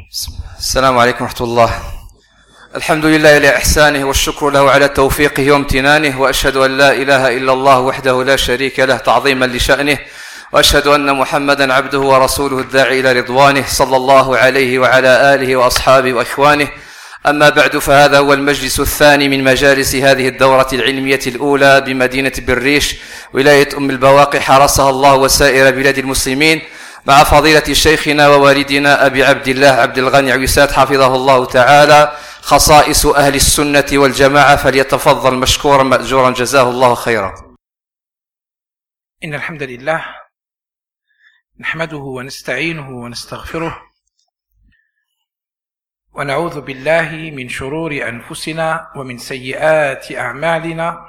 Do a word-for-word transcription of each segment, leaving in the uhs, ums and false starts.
السلام عليكم ورحمة الله. الحمد لله لإحسانه والشكر له على توفيقه وامتنانه، وأشهد أن لا إله إلا الله وحده لا شريك له تعظيما لشأنه، وأشهد أن محمدا عبده ورسوله الداعي إلى رضوانه صلى الله عليه وعلى آله وأصحابه وإخوانه. أما بعد، فهذا هو المجلس الثاني من مجالس هذه الدورة العلمية الأولى بمدينة بالريش ولاية أم البواقي، حرسها الله وسائر بلاد المسلمين، مع فضيلة شيخنا ووالدنا أبي عبد الله عبد الغني عويسات حفظه الله تعالى، خصائص أهل السنة والجماعة. فليتفضل مشكورا مأجورا جزاه الله خيرا. إن الحمد لله نحمده ونستعينه ونستغفره، ونعوذ بالله من شرور أنفسنا ومن سيئات أعمالنا.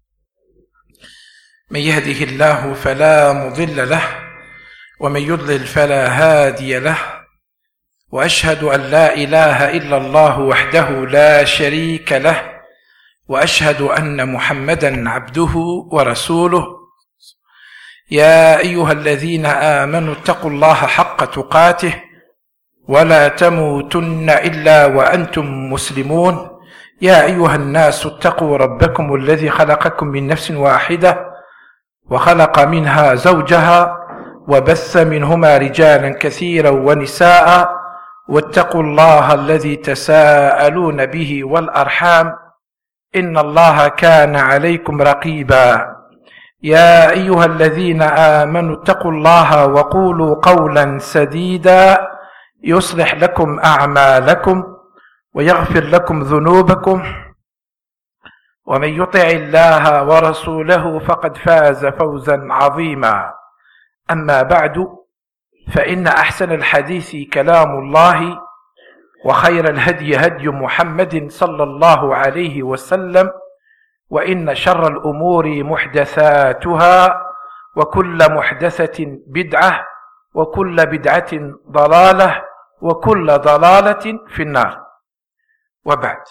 من يهده الله فلا مضل له، ومن يضلل فلا هادي له، وأشهد أن لا إله إلا الله وحده لا شريك له، وأشهد أن محمدا عبده ورسوله. يا أيها الذين آمنوا اتقوا الله حق تقاته ولا تموتن إلا وأنتم مسلمون. يا أيها الناس اتقوا ربكم الذي خلقكم من نفس واحدة وخلق منها زوجها وبث منهما رجالا كثيرا ونساء، واتقوا الله الذي تساءلون به والأرحام إن الله كان عليكم رقيبا. يا أيها الذين آمنوا اتقوا الله وقولوا قولا سديدا يصلح لكم أعمالكم ويغفر لكم ذنوبكم، ومن يطع الله ورسوله فقد فاز فوزا عظيما. أما بعد، فإن أحسن الحديث كلام الله، وخير الهدي هدي محمد صلى الله عليه وسلم، وإن شر الأمور محدثاتها، وكل محدثة بدعة، وكل بدعة ضلالة، وكل ضلالة في النار. وبعد،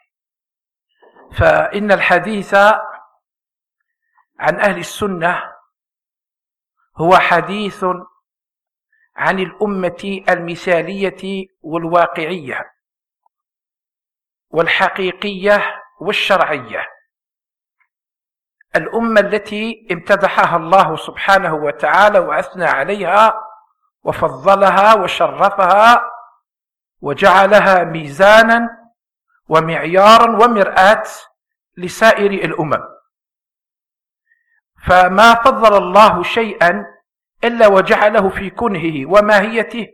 فإن الحديث عن أهل السنة هو حديث عن الأمة المثالية والواقعية والحقيقية والشرعية، الأمة التي امتدحها الله سبحانه وتعالى وأثنى عليها وفضلها وشرفها وجعلها ميزانا ومعيارا ومرآة لسائر الأمم. فما فضل الله شيئا إلا وجعله في كنهه وماهيته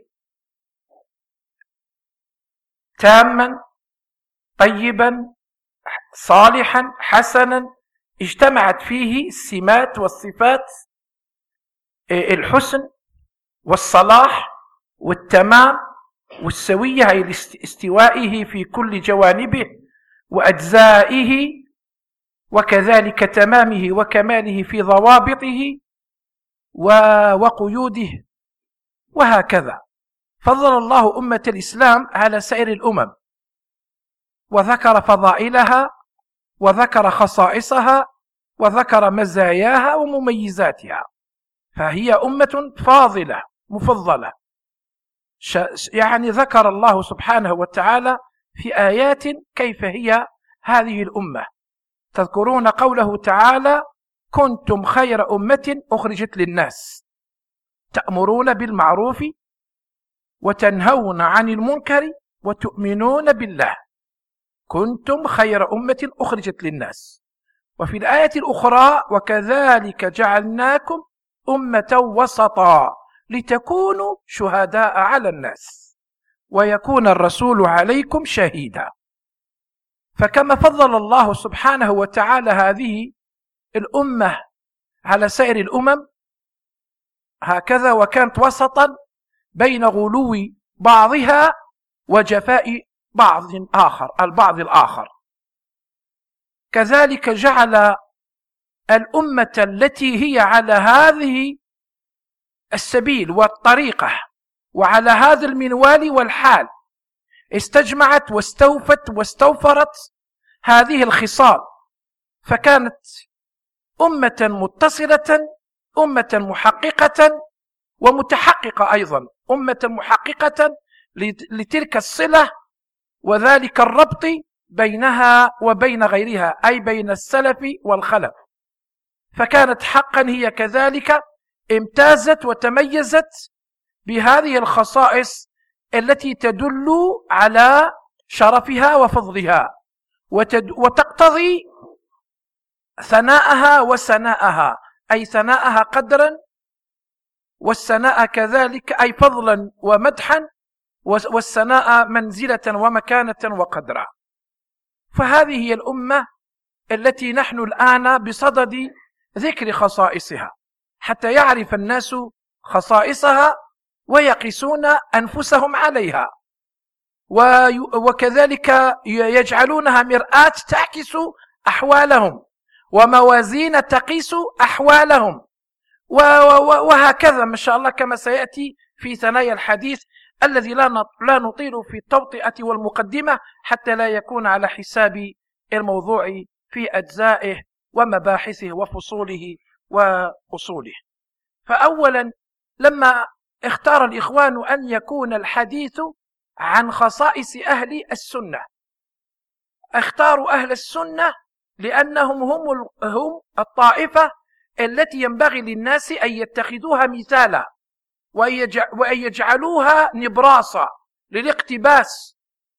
تاما طيبا صالحا حسنا، اجتمعت فيه السمات والصفات، الحسن والصلاح والتمام والسوية، أي لاستوائه في كل جوانبه وأجزائه، وكذلك تمامه وكماله في ضوابطه وقيوده، وهكذا. فضل الله أمة الإسلام على سائر الأمم، وذكر فضائلها وذكر خصائصها وذكر مزاياها ومميزاتها، فهي أمة فاضلة مفضلة. يعني ذكر الله سبحانه وتعالى في آيات كيف هي هذه الأمة. تذكرون قوله تعالى: كنتم خير أمة أخرجت للناس تأمرون بالمعروف وتنهون عن المنكر وتؤمنون بالله. كنتم خير أمة أخرجت للناس. وفي الآية الأخرى: وكذلك جعلناكم أمة وسطا لتكونوا شهداء على الناس ويكون الرسول عليكم شهيدا. فكما فضل الله سبحانه وتعالى هذه الأمة على سائر الأمم، هكذا وكانت وسطا بين غلو بعضها وجفاء بعض آخر البعض الآخر. كذلك جعل الأمة التي هي على هذه السبيل والطريقة وعلى هذا المنوال والحال استجمعت واستوفت واستوفرت هذه الخصال، فكانت أمة متصلة، أمة محققة ومتحققة أيضا، أمة محققة لتلك الصلة وذلك الربط بينها وبين غيرها، أي بين السلف والخلف. فكانت حقا هي كذلك امتازت وتميزت بهذه الخصائص التي تدل على شرفها وفضلها وتقتضي ثناءها وسناءها، أي ثناءها قدرا والسناء كذلك أي فضلا ومدحا، والسناء منزلة ومكانة وقدرا. فهذه هي الأمة التي نحن الآن بصدد ذكر خصائصها حتى يعرف الناس خصائصها ويقيسون أنفسهم عليها، وكذلك يجعلونها مرآة تعكس أحوالهم وموازين تقيس أحوالهم، وهكذا ما شاء الله كما سيأتي في ثنايا الحديث الذي لا نطيل في التوطئة والمقدمة حتى لا يكون على حساب الموضوع في أجزائه ومباحثه وفصوله وأصوله. فأولا لما اختار الإخوان أن يكون الحديث عن خصائص أهل السنة، اختاروا أهل السنة لأنهم هم هم الطائفة التي ينبغي للناس أن يتخذوها مثالا وأن يجعلوها نبراسا للاقتباس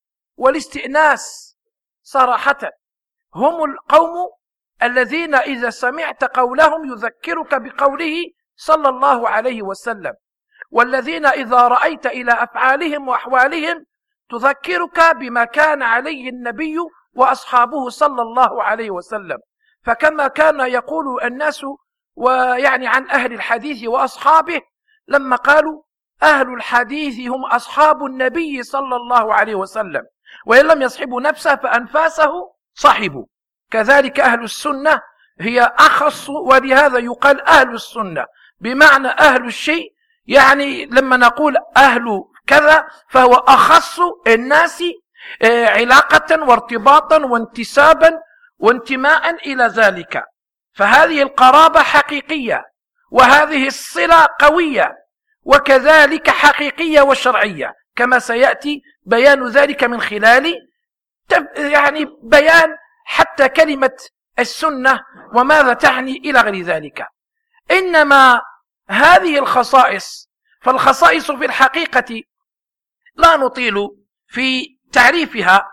والاستئناس. صراحة هم القوم الذين إذا سمعت قولهم يذكرك بقوله صلى الله عليه وسلم، والذين إذا رأيت إلى أفعالهم وأحوالهم تذكرك بما كان عليه النبي وأصحابه صلى الله عليه وسلم. فكما كان يقول الناس ويعني عن أهل الحديث وأصحابه لما قالوا أهل الحديث هم أصحاب النبي صلى الله عليه وسلم، وإن لم يصحبوا نفسه فأنفاسه صحبوا. كذلك أهل السنة هي أخص، ولهذا يقال أهل السنة بمعنى أهل الشيء، يعني لما نقول أهل كذا فهو أخص الناس علاقة وارتباطا وانتسابا وانتماء إلى ذلك. فهذه القرابة حقيقية، وهذه الصلة قوية، وكذلك حقيقية وشرعية، كما سيأتي بيان ذلك من خلال يعني بيان حتى كلمة السنة وماذا تعني إلى غير ذلك. إنما هذه الخصائص، فالخصائص في الحقيقة لا نطيل في تعريفها،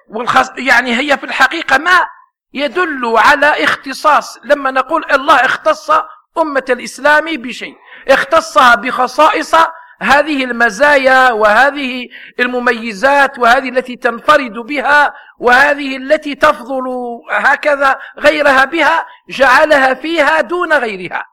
يعني هي في الحقيقة ما يدل على اختصاص. لما نقول الله اختص أمة الإسلام بشيء، اختصها بخصائص هذه المزايا وهذه المميزات وهذه التي تنفرد بها وهذه التي تفضل هكذا غيرها بها، جعلها فيها دون غيرها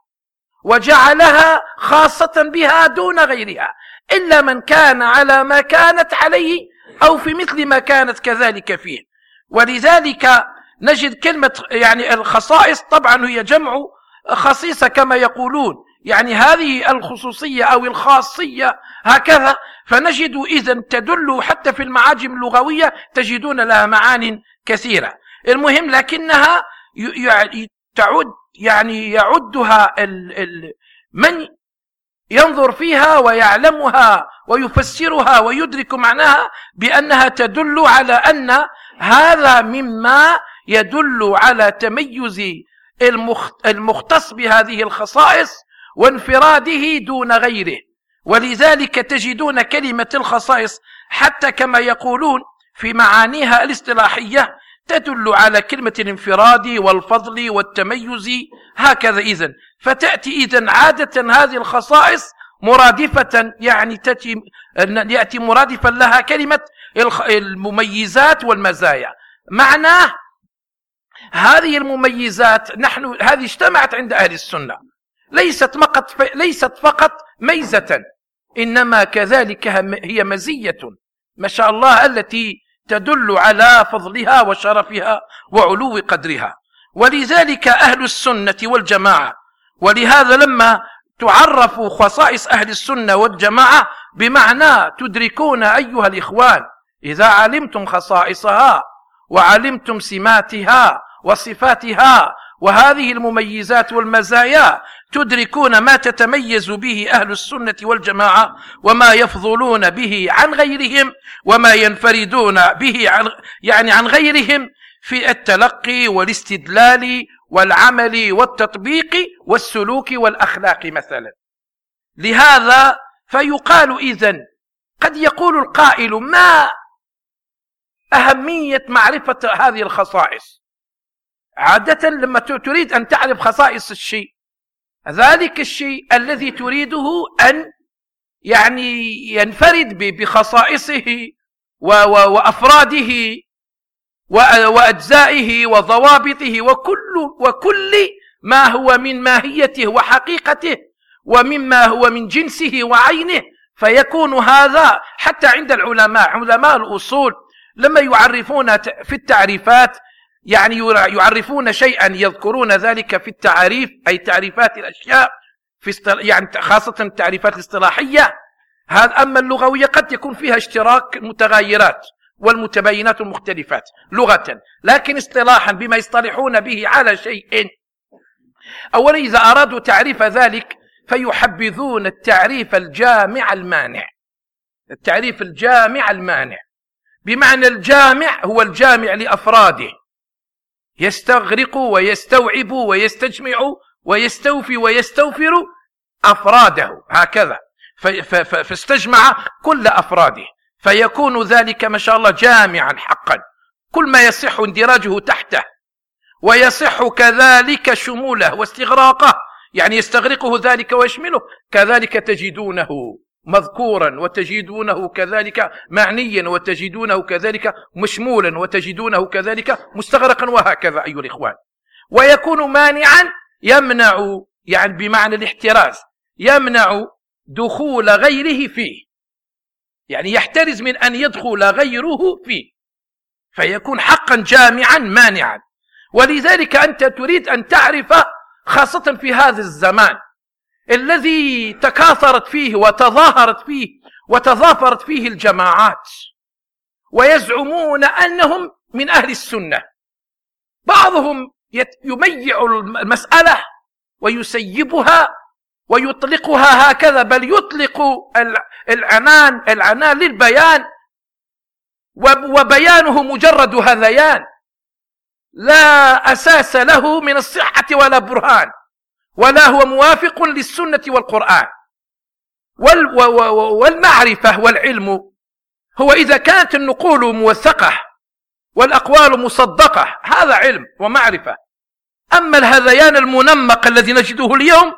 وجعلها خاصة بها دون غيرها، إلا من كان على ما كانت عليه أو في مثل ما كانت كذلك فيه. ولذلك نجد كلمة يعني الخصائص طبعا هي جمع خصيصة كما يقولون، يعني هذه الخصوصية أو الخاصية هكذا. فنجد إذن تدل حتى في المعاجم اللغوية تجدون لها معان كثيرة. المهم لكنها تعد يعني يعدها ال ال من ينظر فيها ويعلمها ويفسرها ويدرك معناها بأنها تدل على أن هذا مما يدل على تميز المختص بهذه الخصائص وانفراده دون غيره. ولذلك تجدون كلمة الخصائص حتى كما يقولون في معانيها الاصطلاحية تدل على كلمة الانفراد والفضل والتميز هكذا. إذن فتأتي إذن عادة هذه الخصائص مرادفة، يعني تأتي يأتي مرادفا لها كلمة المميزات والمزايا. معناه هذه المميزات نحن هذه اجتمعت عند أهل السنة، ليست فقط ليست فقط ميزة، إنما كذلك هي مزية ما شاء الله التي تدل على فضلها وشرفها وعلو قدرها. ولذلك أهل السنة والجماعة، ولهذا لما تعرف خصائص أهل السنة والجماعة بمعنى تدركون أيها الإخوان إذا علمتم خصائصها وعلمتم سماتها وصفاتها وهذه المميزات والمزايا تدركون ما تتميز به أهل السنة والجماعة وما يفضلون به عن غيرهم وما ينفردون به عن يعني عن غيرهم في التلقي والاستدلال والعمل والتطبيق والسلوك والأخلاق مثلا. لهذا فيقال إذن قد يقول القائل ما أهمية معرفة هذه الخصائص؟ عادة لما تريد أن تعرف خصائص الشيء، ذلك الشيء الذي تريده أن يعني ينفرد بخصائصه وأفراده وأجزائه وضوابطه وكل, وكل ما هو من ماهيته وحقيقته ومما هو من جنسه وعينه. فيكون هذا حتى عند العلماء علماء الأصول لما يعرفون في التعريفات يعني يعرفون شيئا يذكرون ذلك في التعريف أي تعريفات الأشياء في يعني خاصة التعريفات الاصطلاحية. هذا أما اللغوية قد يكون فيها اشتراك المتغيرات والمتباينات المختلفات لغة، لكن اصطلاحا بما يصطلحون به على شيء. أولا إذا أرادوا تعريف ذلك فيحبذون التعريف الجامع المانع. التعريف الجامع المانع بمعنى الجامع هو الجامع لأفراده، يستغرق ويستوعب ويستجمع ويستوفي ويستوفر أفراده هكذا، فاستجمع كل أفراده، فيكون ذلك ما شاء الله جامعا حقا كل ما يصح اندراجه تحته، ويصح كذلك شموله واستغراقه، يعني يستغرقه ذلك ويشمله، كذلك تجدونه مذكورا وتجدونه كذلك معنيا وتجدونه كذلك مشمولا وتجدونه كذلك مستغرقا، وهكذا أيها الإخوان. ويكون مانعا يمنع يعني بمعنى الاحتراز، يمنع دخول غيره فيه، يعني يحترز من أن يدخل غيره فيه، فيكون حقا جامعا مانعا. ولذلك أنت تريد أن تعرف خاصة في هذا الزمان الذي تكاثرت فيه وتظاهرت فيه وتضافرت فيه الجماعات ويزعمون أنهم من أهل السنة، بعضهم يميع المسألة ويسيبها ويطلقها هكذا، بل يطلق العنان العنان للبيان، وبيانه مجرد هذيان لا أساس له من الصحة ولا برهان، ولا هو موافق للسنة والقرآن. والمعرفة والعلم هو إذا كانت النقول موثقة والأقوال مصدقة، هذا علم ومعرفة. أما الهذيان المنمق الذي نجده اليوم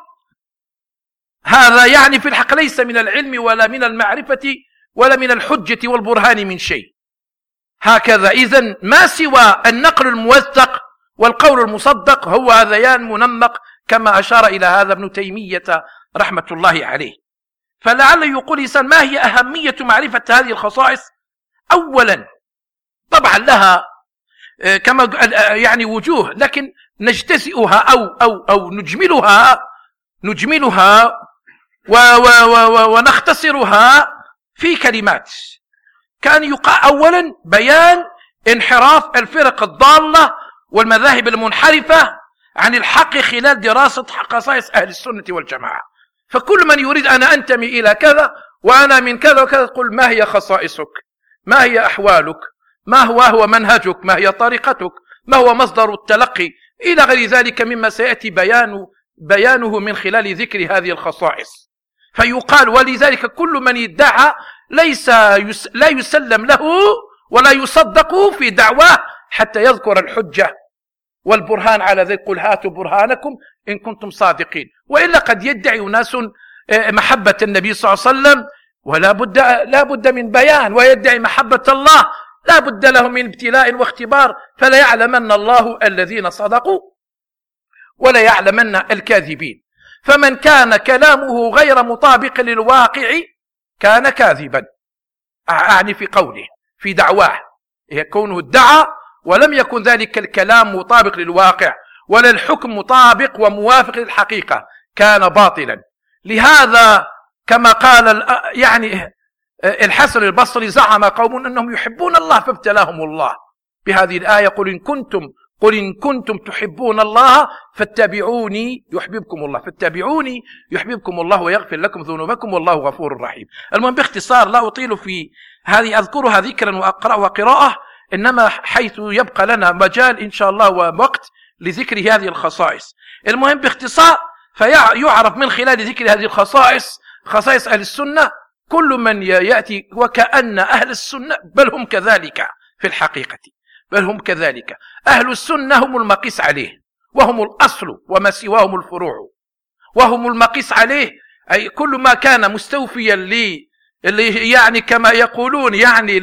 هذا يعني في الحق ليس من العلم ولا من المعرفة ولا من الحجة والبرهان من شيء. هكذا إذن ما سوى النقل الموثق والقول المصدق هو هذيان منمق، كما أشار إلى هذا ابن تيمية رحمة الله عليه. فلعل يقول إنسان ما هي أهمية معرفة هذه الخصائص؟ أولا طبعا لها كما يعني وجوه، لكن نجتزئها أو, أو, أو نجملها نجملها و و و ونختصرها في كلمات. كان يقع أولا بيان انحراف الفرق الضالة والمذاهب المنحرفة عن الحق خلال دراسة خصائص أهل السنة والجماعة. فكل من يريد أنا أنتمي إلى كذا وأنا من كذا وكذا، تقول ما هي خصائصك، ما هي أحوالك، ما هو هو منهجك، ما هي طريقتك، ما هو مصدر التلقي، إلى غير ذلك مما سيأتي بيان بيانه من خلال ذكر هذه الخصائص. فيقال ولذلك كل من يدعى ليس يس لا يسلم له ولا يصدق في دعواه حتى يذكر الحجة والبرهان على ذلك. قل هاتوا برهانكم إن كنتم صادقين. وإلا قد يدعي ناس محبة النبي صلى الله عليه وسلم ولا بد لا بد من بيان، ويدعي محبة الله لا بد له من ابتلاء واختبار، فلا يعلمن الله الذين صدقوا ولا يعلمن الكاذبين. فمن كان كلامه غير مطابق للواقع كان كاذبا، أعني في قوله في دعواه، يكونه ادعى ولم يكن ذلك الكلام مطابق للواقع ولا الحكم مطابق وموافق للحقيقة، كان باطلا. لهذا كما قال يعني الحسن البصري، زعم قوم أنهم يحبون الله فابتلاهم الله بهذه الآية، قل إن كنتم قل إن كنتم تحبون الله فاتبعوني يحببكم الله، فاتبعوني يحببكم الله ويغفر لكم ذنوبكم والله غفور رحيم. المهم باختصار لا أطيل في هذه، أذكرها ذكرا وأقرأ وقراءة، إنما حيث يبقى لنا مجال إن شاء الله ووقت لذكر هذه الخصائص. المهم باختصار فيعرف من خلال ذكر هذه الخصائص خصائص أهل السنة كل من يأتي وكأن أهل السنة بل هم كذلك في الحقيقة، بل هم كذلك. أهل السنة هم المقيس عليه، وهم الأصل وما سواهم الفروع، وهم المقيس عليه. أي كل ما كان مستوفيا لي يعني كما يقولون يعني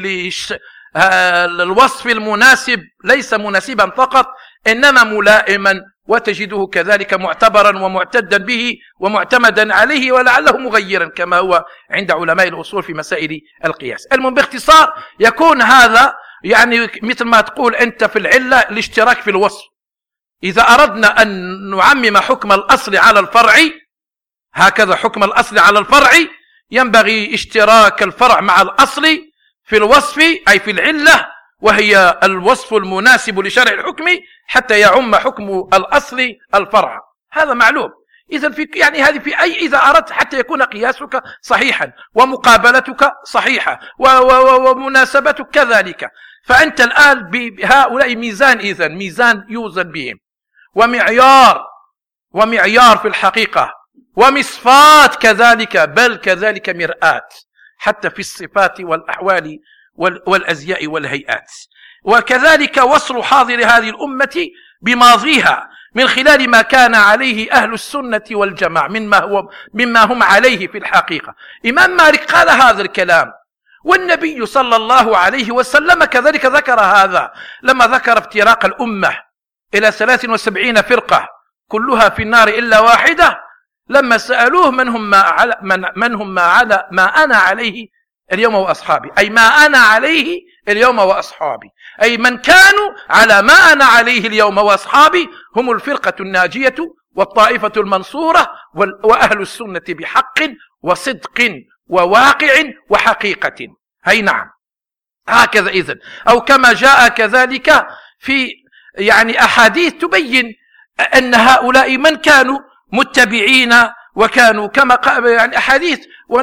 للوصف المناسب، ليس مناسبا فقط إنما ملائما، وتجده كذلك معتبرا ومعتدا به ومعتمدا عليه ولعله مغيرا كما هو عند علماء الأصول في مسائل القياس. المهم باختصار يكون هذا يعني مثل ما تقول أنت في العلة الاشتراك في الوصف. إذا أردنا أن نعمم حكم الأصل على الفرع، هكذا حكم الأصل على الفرع، ينبغي اشتراك الفرع مع الأصل في الوصف أي في العلة، وهي الوصف المناسب لشرع الحكم حتى يعم حكم الأصل الفرع. هذا معلوم. إذا في يعني هذه في أي إذا أردت حتى يكون قياسك صحيحا ومقابلتك صحيحة ومناسبتك كذلك. فأنت الآن بهؤلاء ميزان، إذن ميزان يوزن بهم، ومعيار ومعيار في الحقيقة، ومصفات كذلك، بل كذلك مرآة حتى في الصفات والأحوال والأزياء والهيئات. وكذلك وصل حاضر هذه الأمة بماضيها من خلال ما كان عليه أهل السنة والجماعة مما, هو مما هم عليه في الحقيقة. إمام مالك قال هذا الكلام، والنبي صلى الله عليه وسلم كذلك ذكر هذا لما ذكر افتراق الأمة إلى ثلاث وسبعين فرقة كلها في النار إلا واحدة، لما سألوه من هم ما, على من, من هم ما, على ما أنا عليه اليوم وأصحابي، أي ما أنا عليه اليوم وأصحابي، أي من كانوا على ما أنا عليه اليوم وأصحابي هم الفرقة الناجية والطائفة المنصورة وأهل السنة بحق وصدق وواقع وحقيقة. هي نعم هكذا إذن، أو كما جاء كذلك في يعني أحاديث تبين أن هؤلاء من كانوا متبعين وكانوا كما يعني أحاديث،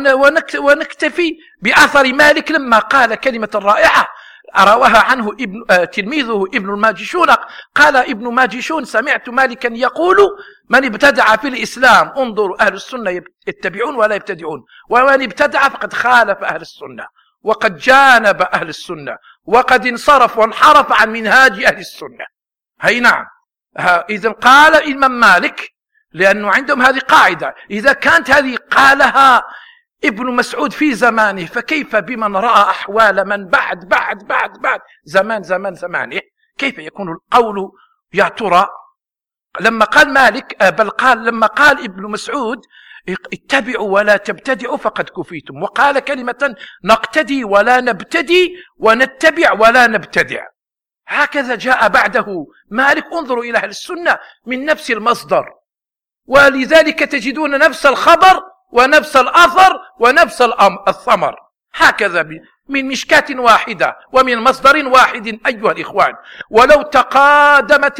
ونكتفي بأثر مالك لما قال كلمة رائعة رواها عنه ابن تلميذه ابن الماجشون. قال ابن ماجشون: سمعت مالكا يقول: من ابتدع في الإسلام، انظروا أهل السنة يتبعون ولا يبتدعون، ومن ابتدع فقد خالف أهل السنة وقد جانب أهل السنة وقد انصرف وانحرف عن منهاج أهل السنة. هي نعم. إذن قال الإمام مالك، لأنه عندهم هذه قاعدة، إذا كانت هذه قالها ابن مسعود في زمانه، فكيف بمن رأى أحوال من بعد بعد بعد بعد زمان زمان زمانه؟ كيف يكون القول يا ترى؟ لما قال مالك بل قال لما قال ابن مسعود: اتبعوا ولا تبتدعوا فقد كفيتم، وقال كلمة: نقتدي ولا نبتدي ونتبع ولا نبتدع. هكذا جاء بعده مالك. انظروا إلى أهل السنة من نفس المصدر، ولذلك تجدون نفس الخبر ونفس الأثر ونفس الثمر، هكذا من مشكاة واحدة ومن مصدر واحد أيها الإخوان. ولو تقادمت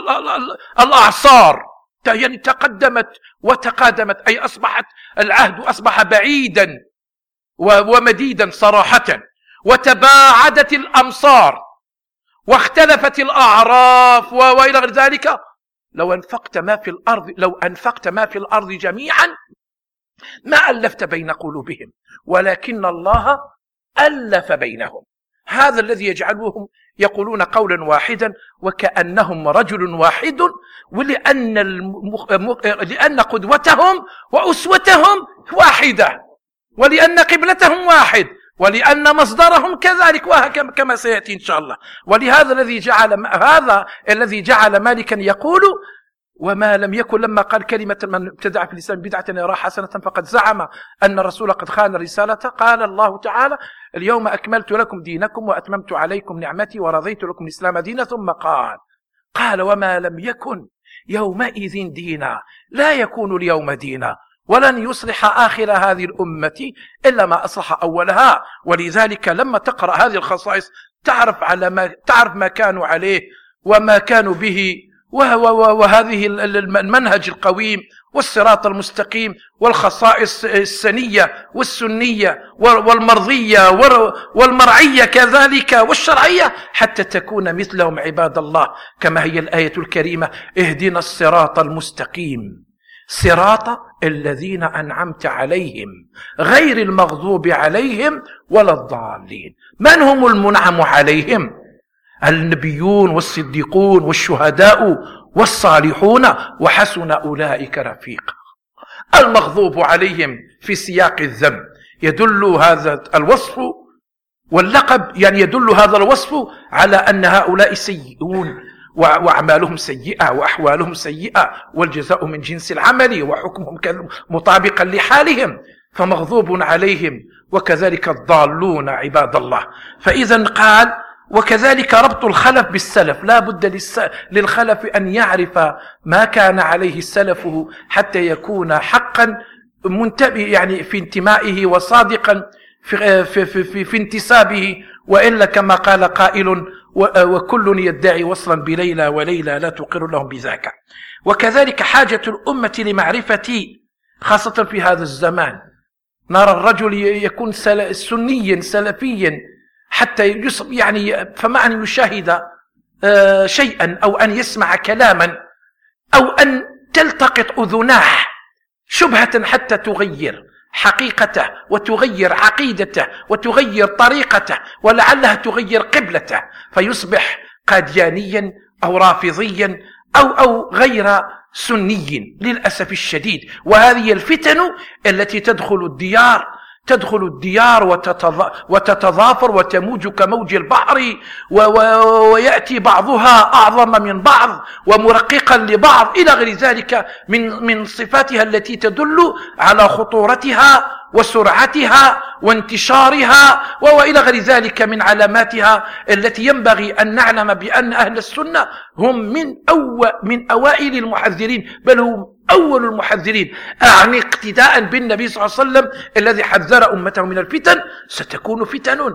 الأعصار، يعني تقدمت وتقادمت، أي أصبحت العهد أصبح بعيدا ومديدا صراحة، وتباعدت الأمصار واختلفت الأعراف وإلى غير ذلك، لو أنفقت ما في الأرض لو أنفقت ما في الأرض جميعا ما ألفت بين قلوبهم، ولكن الله ألف بينهم. هذا الذي يجعلهم يقولون قولا واحدا وكأنهم رجل واحد، ولأن المخ... لأن قدوتهم وأسوتهم واحدة، ولأن قبلتهم واحد، ولأن مصدرهم كذلك، وهكذا كما سيأتي إن شاء الله. ولهذا الذي جعل هذا الذي جعل مالكا يقول: وما لم يكن لما قال كلمة من ابتدع في الإسلام بدعة يرى حسنة فقد زعم أن الرسول قد خان الرسالة. قال الله تعالى: اليوم أكملت لكم دينكم وأتممت عليكم نعمتي ورضيت لكم الإسلام دينا. ثم قال قال وما لم يكن يومئذ دينا لا يكون اليوم دينا، ولن يصلح آخر هذه الأمة إلا ما أصلح أولها. ولذلك لما تقرأ هذه الخصائص تعرف على ما تعرف ما كانوا عليه وما كانوا به، وهذه المنهج القويم والصراط المستقيم والخصائص السنية والسنية والمرضية والمرعية كذلك والشرعية، حتى تكون مثلهم عباد الله، كما هي الآية الكريمة: اهدنا الصراط المستقيم صراط الذين أنعمت عليهم غير المغضوب عليهم ولا الضالين. من هم المنعم عليهم؟ النبيون والصديقون والشهداء والصالحون وحسن أولئك رفيقا. المغضوب عليهم في سياق الذم يدل هذا الوصف واللقب، يعني يدل هذا الوصف على أن هؤلاء سيئون وأعمالهم سيئة وأحوالهم سيئة، والجزاء من جنس العمل وحكمهم مطابقا لحالهم، فمغضوب عليهم. وكذلك الضالون عباد الله. فإذا قال: وكذلك ربط الخلف بالسلف، لا بد للخلف أن يعرف ما كان عليه سلفه حتى يكون حقا منتبه، يعني في انتمائه وصادقا في, في, في, في, في انتسابه، وإلا كما قال قائل: وكل يدعي وصلا بليلى وليلى لا تقر لهم بذاك. وكذلك حاجة الأمة لمعرفة، خاصة في هذا الزمان، نرى الرجل يكون سنيا سلفيا حتى يعني فما أن يشاهد شيئا أو أن يسمع كلاما أو أن تلتقط أذناه شبهة حتى تغير حقيقته وتغير عقيدته وتغير طريقته، ولعلها تغير قبلته، فيصبح قاديانيا أو رافضيا أو أو غير سني للأسف الشديد. وهذه الفتن التي تدخل الديار تدخل الديار وتتضافر وتموج كموج البحر، ويأتي بعضها أعظم من بعض ومرققا لبعض إلى غير ذلك من من صفاتها التي تدل على خطورتها وسرعتها وانتشارها، وإلى غير ذلك من علاماتها التي ينبغي أن نعلم بأن أهل السنة هم من أو من أوائل المحذرين، بل هم أول المحذرين، أعني اقتداء بالنبي صلى الله عليه وسلم الذي حذر أمته من الفتن. ستكون فتن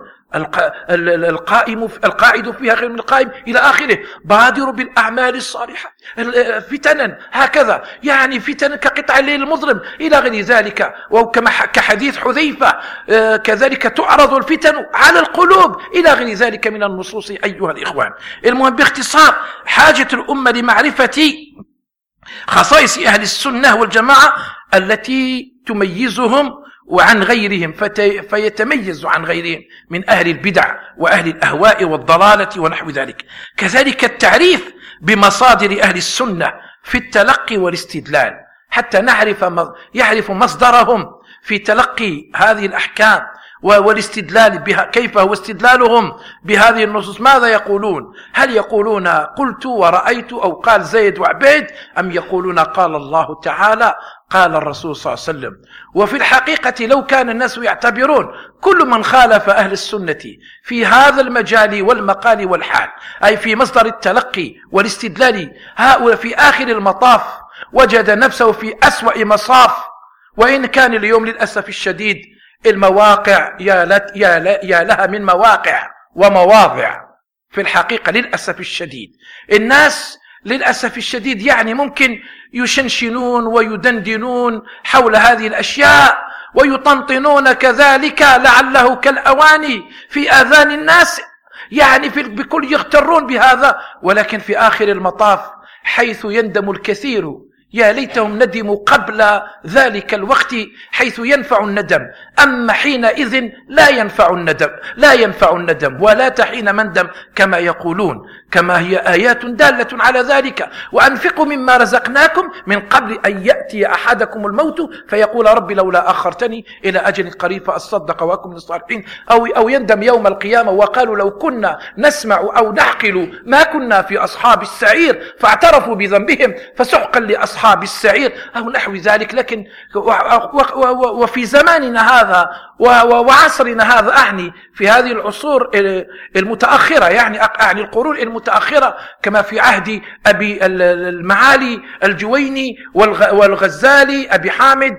القائم القاعد فيها خير من القائم إلى آخره. بادر بالأعمال الصالحة فتنا، هكذا يعني فتن كقطع الليل المظلم إلى غير ذلك. وكما كحديث حذيفة كذلك تعرض الفتن على القلوب إلى غير ذلك من النصوص أيها الإخوان. المهم باختصار، حاجة الأمة لمعرفة خصائص أهل السنة والجماعة التي تميزهم وعن غيرهم، فيتميز عن غيرهم من أهل البدع وأهل الأهواء والضلالة ونحو ذلك. كذلك التعريف بمصادر أهل السنة في التلقي والاستدلال، حتى نعرف يعرف مصدرهم في تلقي هذه الأحكام والاستدلال بها، كيف هو استدلالهم بهذه النصوص، ماذا يقولون؟ هل يقولون قلت ورأيت أو قال زيد وعبيد، أم يقولون قال الله تعالى قال الرسول صلى الله عليه وسلم؟ وفي الحقيقة لو كان الناس يعتبرون كل من خالف أهل السنة في هذا المجال والمقال والحال، أي في مصدر التلقي والاستدلال، هؤلاء في آخر المطاف وجد نفسه في أسوأ مصاف. وإن كان اليوم للأسف الشديد المواقع يا, يا, يا لها من مواقع ومواضع في الحقيقة للأسف الشديد، الناس للأسف الشديد يعني ممكن يشنشنون ويدندنون حول هذه الأشياء ويطنطنون كذلك لعله كالأواني في آذان الناس، يعني في بكل يغترون بهذا. ولكن في آخر المطاف حيث يندم الكثير، يا ليتهم ندموا قبل ذلك الوقت حيث ينفع الندم، أما حينئذ لا ينفع الندم لا ينفع الندم ولا تحين مندم كما يقولون، كما هي آيات دالة على ذلك. وأنفقوا مما رزقناكم من قبل أن يأتي أحدكم الموت فيقول رب لولا أخرتني إلى أجل قريب فأصدق وأكن من الصالحين، أو, أو يندم يوم القيامة وقالوا لو كنا نسمع أو نعقل ما كنا في أصحاب السعير فاعترفوا بذنبهم فسحقا لأصحاب أصحاب السعير أو نحو ذلك. لكن وفي زماننا هذا وعصرنا هذا، أعني في هذه العصور المتأخرة، يعني أعني القرون المتأخرة، كما في عهد أبي المعالي الجويني والغزالي أبي حامد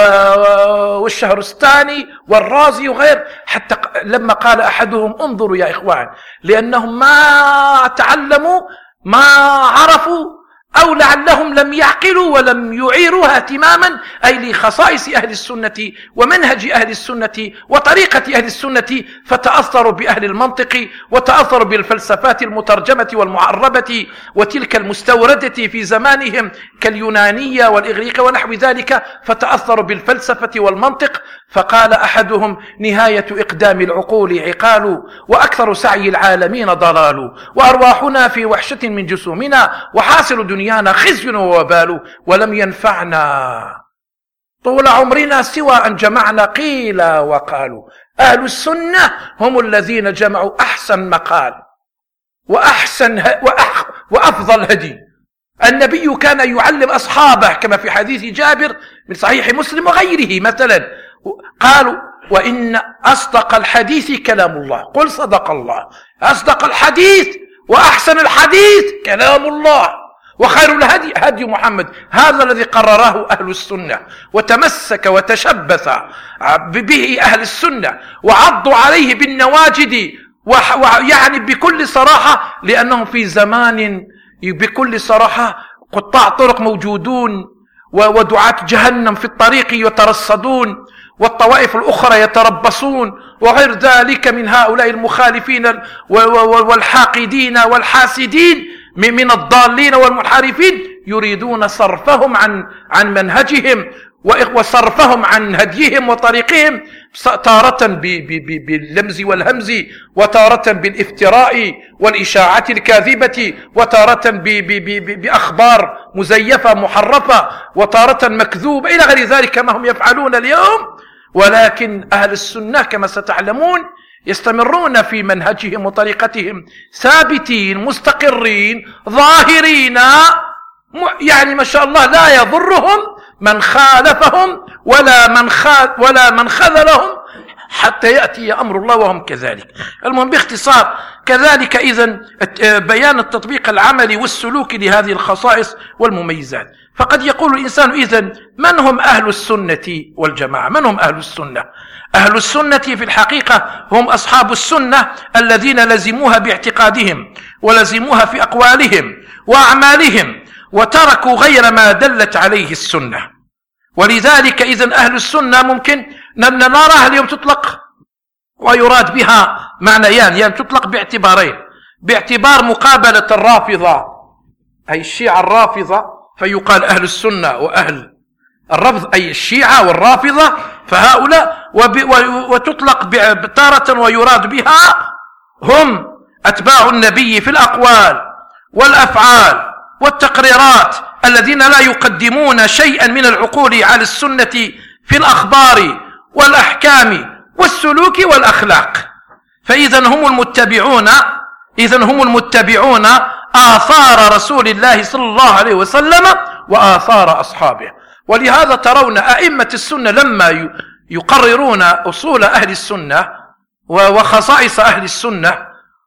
والشهرستاني والرازي وغير، حتى لما قال أحدهم انظروا يا إخوان، لأنهم ما تعلموا ما عرفوا أو لعلهم لم يعقلوا ولم يعيروها اهتماما، أي لخصائص أهل السنة ومنهج أهل السنة وطريقة أهل السنة، فتأثروا بأهل المنطق وتأثروا بالفلسفات المترجمة والمعربة وتلك المستوردة في زمانهم كاليونانية والإغريقية ونحو ذلك، فتأثروا بالفلسفة والمنطق. فقال أحدهم: نهاية إقدام العقول عقال، وأكثر سعي العالمين ضلال، وأرواحنا في وحشة من جسومنا، وحاصل دنيانا خزي ووبال، ولم ينفعنا طول عمرنا سوى أن جمعنا قيل وقالوا. أهل السنة هم الذين جمعوا أحسن مقال وأحسن وأح وأفضل هدي. النبي كان يعلم أصحابه كما في حديث جابر من صحيح مسلم وغيره مثلا، قالوا: وإن أصدق الحديث كلام الله. قل صدق الله. أصدق الحديث وأحسن الحديث كلام الله، وخير الهدي هدي محمد. هذا الذي قرره أهل السنة وتمسك وتشبث به أهل السنة وعضوا عليه بالنواجد، ويعني بكل صراحة، لأنهم في زمان بكل صراحة قطاع طرق موجودون ودعاة جهنم في الطريق يترصدون، والطوائف الأخرى يتربصون، وغير ذلك من هؤلاء المخالفين والحاقدين والحاسدين من الضالين والمنحرفين، يريدون صرفهم عن عن منهجهم وصرفهم عن هديهم وطريقهم، تارة باللمز والهمز، وتارة بالافتراء والإشاعة الكاذبة، وتارة بأخبار مزيفة محرفة، وتارة مكذوبة، إلى غير ذلك كما هم يفعلون اليوم. ولكن أهل السنة كما ستعلمون يستمرون في منهجهم وطريقتهم ثابتين مستقرين ظاهرين، يعني ما شاء الله لا يضرهم من خالفهم ولا من خال ولا من خذلهم حتى يأتي أمر الله وهم كذلك. المهم باختصار كذلك إذن بيان التطبيق العملي والسلوكي لهذه الخصائص والمميزات. فقد يقول الإنسان: إذن من هم أهل السنة والجماعة؟ من هم أهل السنة؟ أهل السنة في الحقيقة هم أصحاب السنة الذين لزموها باعتقادهم ولزموها في أقوالهم وأعمالهم، وتركوا غير ما دلت عليه السنة. ولذلك إذن أهل السنة ممكن نراها اليوم تطلق ويراد بها معنيان، يعني تطلق باعتبارين: باعتبار مقابلة الرافضة أي الشيعة الرافضة، فيقال أهل السنة وأهل الرفض أي الشيعة والرافضة، فهؤلاء، وتطلق تارة ويراد بها هم أتباع النبي في الأقوال والأفعال والتقريرات، الذين لا يقدمون شيئا من العقول على السنة في الأخبار والأحكام والسلوك والأخلاق. فإذا هم المتبعون إذن هم المتبعون آثار رسول الله صلى الله عليه وسلم وآثار أصحابه. ولهذا ترون أئمة السنة لما يقررون أصول أهل السنة وخصائص أهل السنة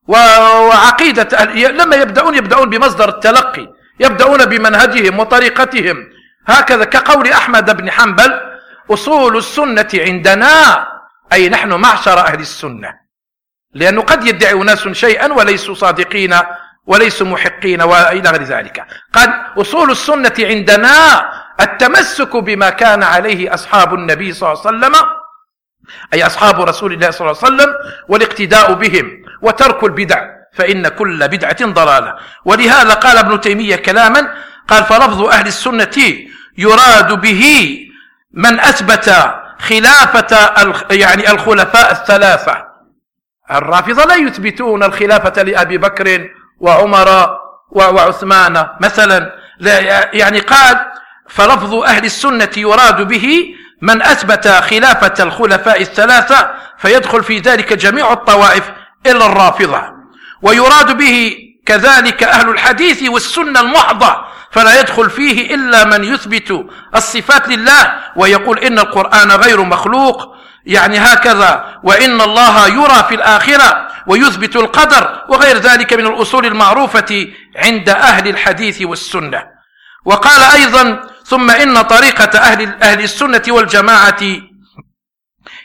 وعقيدة أهل، لما يبدأون يبدأون بمصدر التلقي، يبدأون بمنهجهم وطريقتهم، هكذا كقول أحمد بن حنبل: أصول السنة عندنا، أي نحن معشر أهل السنة، لأنه قد يدعي ناس شيئا وليسوا صادقين وليسوا محقين وإلى غير ذلك. قال: أصول السنة عندنا التمسك بما كان عليه أصحاب النبي صلى الله عليه وسلم، أي أصحاب رسول الله صلى الله عليه وسلم، والاقتداء بهم، وترك البدع، فإن كل بدعة ضلالة. ولهذا قال ابن تيمية كلاما، قال: فلفظ أهل السنة يراد به من أثبت خلافة يعني الخلفاء الثلاثة. الرافضة لا يثبتون الخلافة لأبي بكر وعمر وعثمان مثلا، يعني قال: فلفظ أهل السنة يراد به من أثبت خلافة الخلفاء الثلاثة، فيدخل في ذلك جميع الطوائف إلا الرافضة. ويراد به كذلك أهل الحديث والسنة المحضة، فلا يدخل فيه إلا من يثبت الصفات لله ويقول إن القرآن غير مخلوق، يعني هكذا، وإن الله يرى في الآخرة، ويثبت القدر، وغير ذلك من الأصول المعروفة عند أهل الحديث والسنة. وقال أيضا: ثم إن طريقة أهل, أهل السنة والجماعة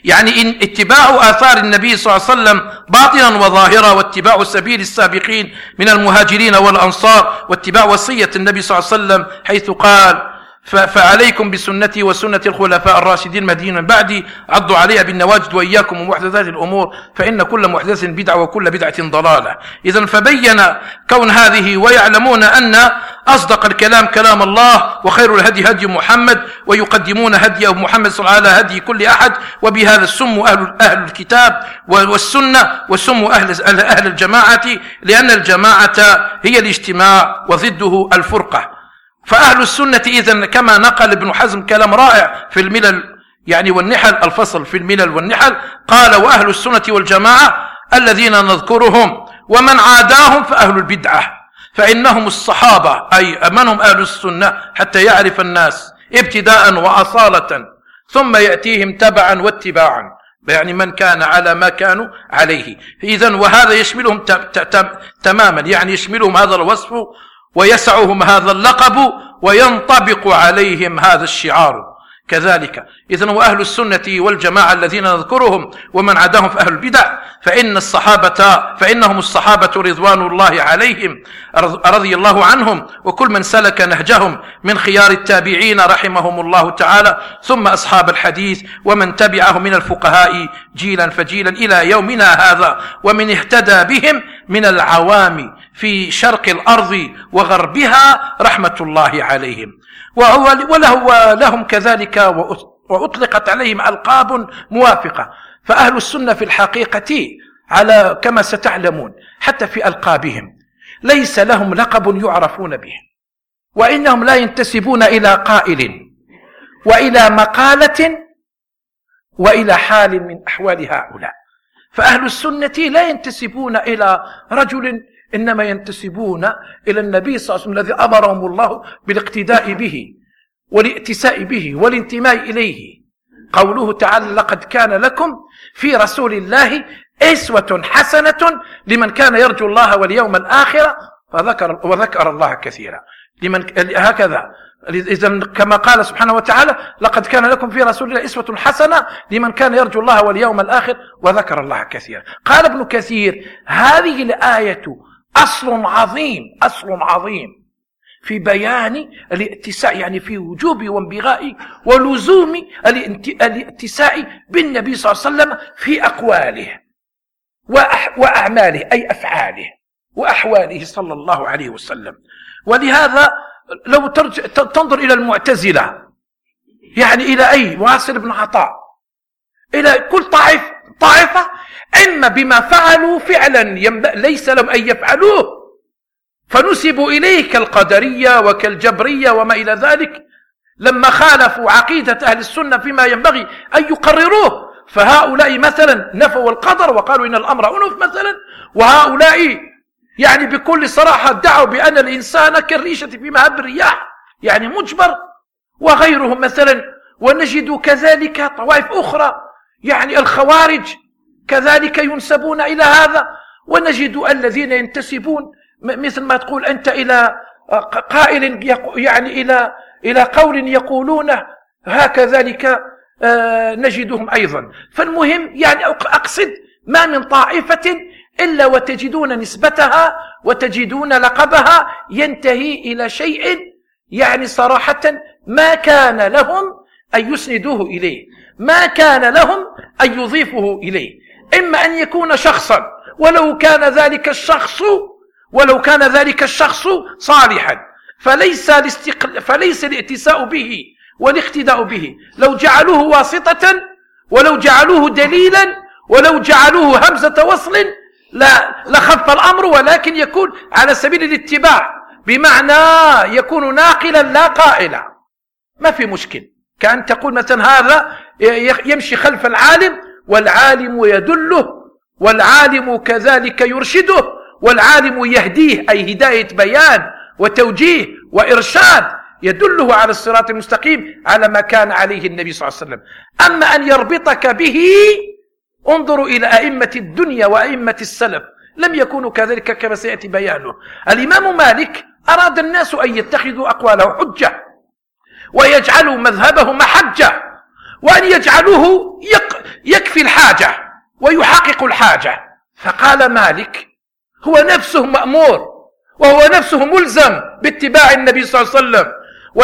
يعني إن اتباع آثار النبي صلى الله عليه وسلم باطنا وظاهرا، واتباع سبيل السابقين من المهاجرين والأنصار، واتباع وصية النبي صلى الله عليه وسلم حيث قال: فعليكم بسنتي وسنة الخلفاء الراشدين المهديين من بعدي عضوا عليها بالنواجذ وإياكم ومحدثات الأمور فإن كل محدث بدعة وكل بدعة ضلالة. إذن فبين كون هذه ويعلمون أن أصدق الكلام كلام الله، وخير الهدي هدي محمد، ويقدمون هدي محمد صلى الله عليه وسلم على هدي كل أحد، وبهذا سموا أهل, أهل الكتاب والسنة، وسموا أهل, أهل الجماعة، لأن الجماعة هي الاجتماع وضده الفرقة. فأهل السنة إذن كما نقل ابن حزم كلام رائع في الملل يعني والنحل، الفصل في الملل والنحل، قال: وأهل السنة والجماعة الذين نذكرهم ومن عاداهم فأهل البدعة، فإنهم الصحابة، أي من هم أهل السنة حتى يعرف الناس ابتداء وأصالة، ثم يأتيهم تبعا واتباعا، يعني من كان على ما كانوا عليه. إذن وهذا يشملهم تماما، يعني يشملهم هذا الوصف ويسعهم هذا اللقب وينطبق عليهم هذا الشعار كذلك. إذن وأهل السنة والجماعة الذين نذكرهم ومن عداهم في أهل البدع فإن الصحابة فإنهم الصحابة رضوان الله عليهم رضي الله عنهم، وكل من سلك نهجهم من خيار التابعين رحمهم الله تعالى، ثم أصحاب الحديث ومن تبعه من الفقهاء جيلا فجيلا إلى يومنا هذا، ومن اهتدى بهم من العوام في شرق الأرض وغربها رحمة الله عليهم. وله لهم كذلك وأطلقت عليهم ألقاب موافقة. فأهل السنة في الحقيقة على كما ستعلمون حتى في ألقابهم ليس لهم لقب يعرفون به، وإنهم لا ينتسبون إلى قائل وإلى مقالة وإلى حال من أحوال هؤلاء. فأهل السنة لا ينتسبون إلى رجل، إنما ينتسبون إلى النبي صلى الله عليه وسلم الذي أمرهم الله بالاقتداء به والائتساء به والانتماء إليه. قوله تعالى: لقد كان لكم في رسول الله أسوة حسنة لمن كان يرجو الله واليوم الآخر وذكر, وذكر الله كثيرا. لمن هكذا إذن كما قال سبحانه وتعالى: لقد كان لكم في رسول الله أسوة حسنة لمن كان يرجو الله واليوم الآخر وذكر الله كثيرا. قال ابن كثير: هذه الآية أصل عظيم أصل عظيم في بيان الائتساء، يعني في وجوب وانبغاء ولزوم الائتساء بالنبي صلى الله عليه وسلم في أقواله وأعماله، أي أفعاله وأحواله صلى الله عليه وسلم. ولهذا لو تنظر إلى المعتزلة، يعني إلى أي واصل بن عطاء، إلى كل طائف طائفة إما بما فعلوا فعلا ليس لهم أن يفعلوه فنسبوا إليه كالقدرية وكالجبرية وما إلى ذلك، لما خالفوا عقيدة أهل السنة فيما ينبغي أن يقرروه، فهؤلاء مثلا نفوا القدر وقالوا إن الأمر أنف مثلا، وهؤلاء يعني بكل صراحة ادعوا بأن الإنسان كالريشة في مهب الرياح، يعني مجبر، وغيرهم مثلا. ونجد كذلك طوائف أخرى، يعني الخوارج كذلك ينسبون إلى هذا، ونجد الذين ينتسبون مثل ما تقول أنت إلى قائل يعني إلى إلى قول يقولونه هكذلك نجدهم أيضا. فالمهم يعني أقصد ما من طائفة إلا وتجدون نسبتها وتجدون لقبها ينتهي إلى شيء يعني صراحة ما كان لهم أن يسندوه إليه، ما كان لهم أن يضيفوه إليه، إما أن يكون شخصا ولو كان ذلك الشخص ولو كان ذلك الشخص صالحا، فليس الاستقل... فليس الائتساء به والاقتداء به لو جعلوه واسطة ولو جعلوه دليلا ولو جعلوه همزة وصل لا لخف الأمر، ولكن يكون على سبيل الاتباع، بمعنى يكون ناقلا لا قائلا، ما في مشكل. كأن تقول مثلا هذا يمشي خلف العالم والعالم يدله والعالم كذلك يرشده والعالم يهديه، أي هداية بيان وتوجيه وإرشاد، يدله على الصراط المستقيم على ما كان عليه النبي صلى الله عليه وسلم. أما أن يربطك به، انظروا إلى أئمة الدنيا وأئمة السلف لم يكونوا كذلك كما سيأتي بيانه. الإمام مالك أراد الناس أن يتخذوا أقواله حجة ويجعلوا مذهبه محجة، وأن يجعلوه يكفي الحاجة ويحقق الحاجة. فقال مالك هو نفسه مأمور وهو نفسه ملزم باتباع النبي صلى الله عليه وسلم،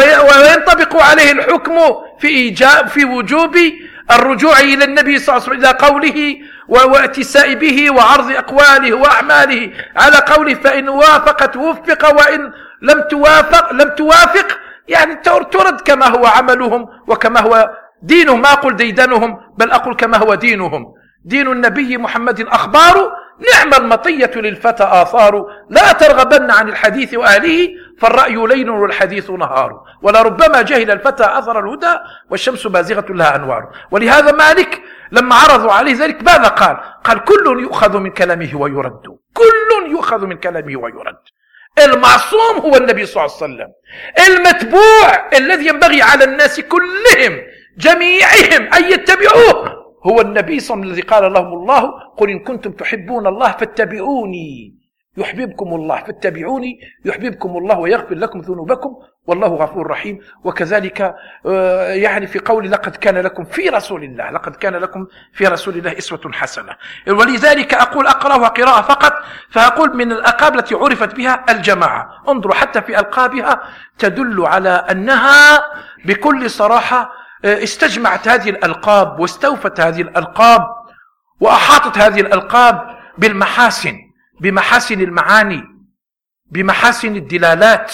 وينطبق عليه الحكم في إيجاب في وجوب الرجوع إلى النبي صلى الله عليه وسلم إلى قوله واتساء به وعرض أقواله وأعماله على قوله، فإن وافقت وفق وإن لم توافق لم توافق، يعني ترد كما هو عملهم وكما هو دينهم. ما أقول ديدنهم بل أقول كما هو دينهم. دين النبي محمد أخبار، نعم المطية للفتى آثار، لا ترغبن عن الحديث وأهله فالرأي ليل والحديث نهار، ولربما جهل الفتى أثر الهدى والشمس بازغة لها أنوار. ولهذا مالك لما عرضوا عليه ذلك ماذا قال؟ قال كل يؤخذ من كلامه ويرد، كل يؤخذ من كلامه ويرد. المعصوم هو النبي صلى الله عليه وسلم، المتبوع الذي ينبغي على الناس كلهم جميعهم أن يتبعوه هو النبي صلى الله عليه وسلم، الذي قال لهم الله قل إن كنتم تحبون الله فاتبعوني يحببكم الله، فاتبعوني يحببكم الله ويغفر لكم ذنوبكم والله غفور رحيم. وكذلك يعني في قول لقد كان لكم في رسول الله، لقد كان لكم في رسول الله أسوة حسنة. ولذلك أقول أقرأها قراءة فقط، فأقول من الألقاب التي عرفت بها الجماعة، انظروا حتى في ألقابها تدل على أنها بكل صراحة استجمعت هذه الألقاب واستوفت هذه الألقاب وأحاطت هذه الألقاب بالمحاسن، بمحاسن المعاني، بمحاسن الدلالات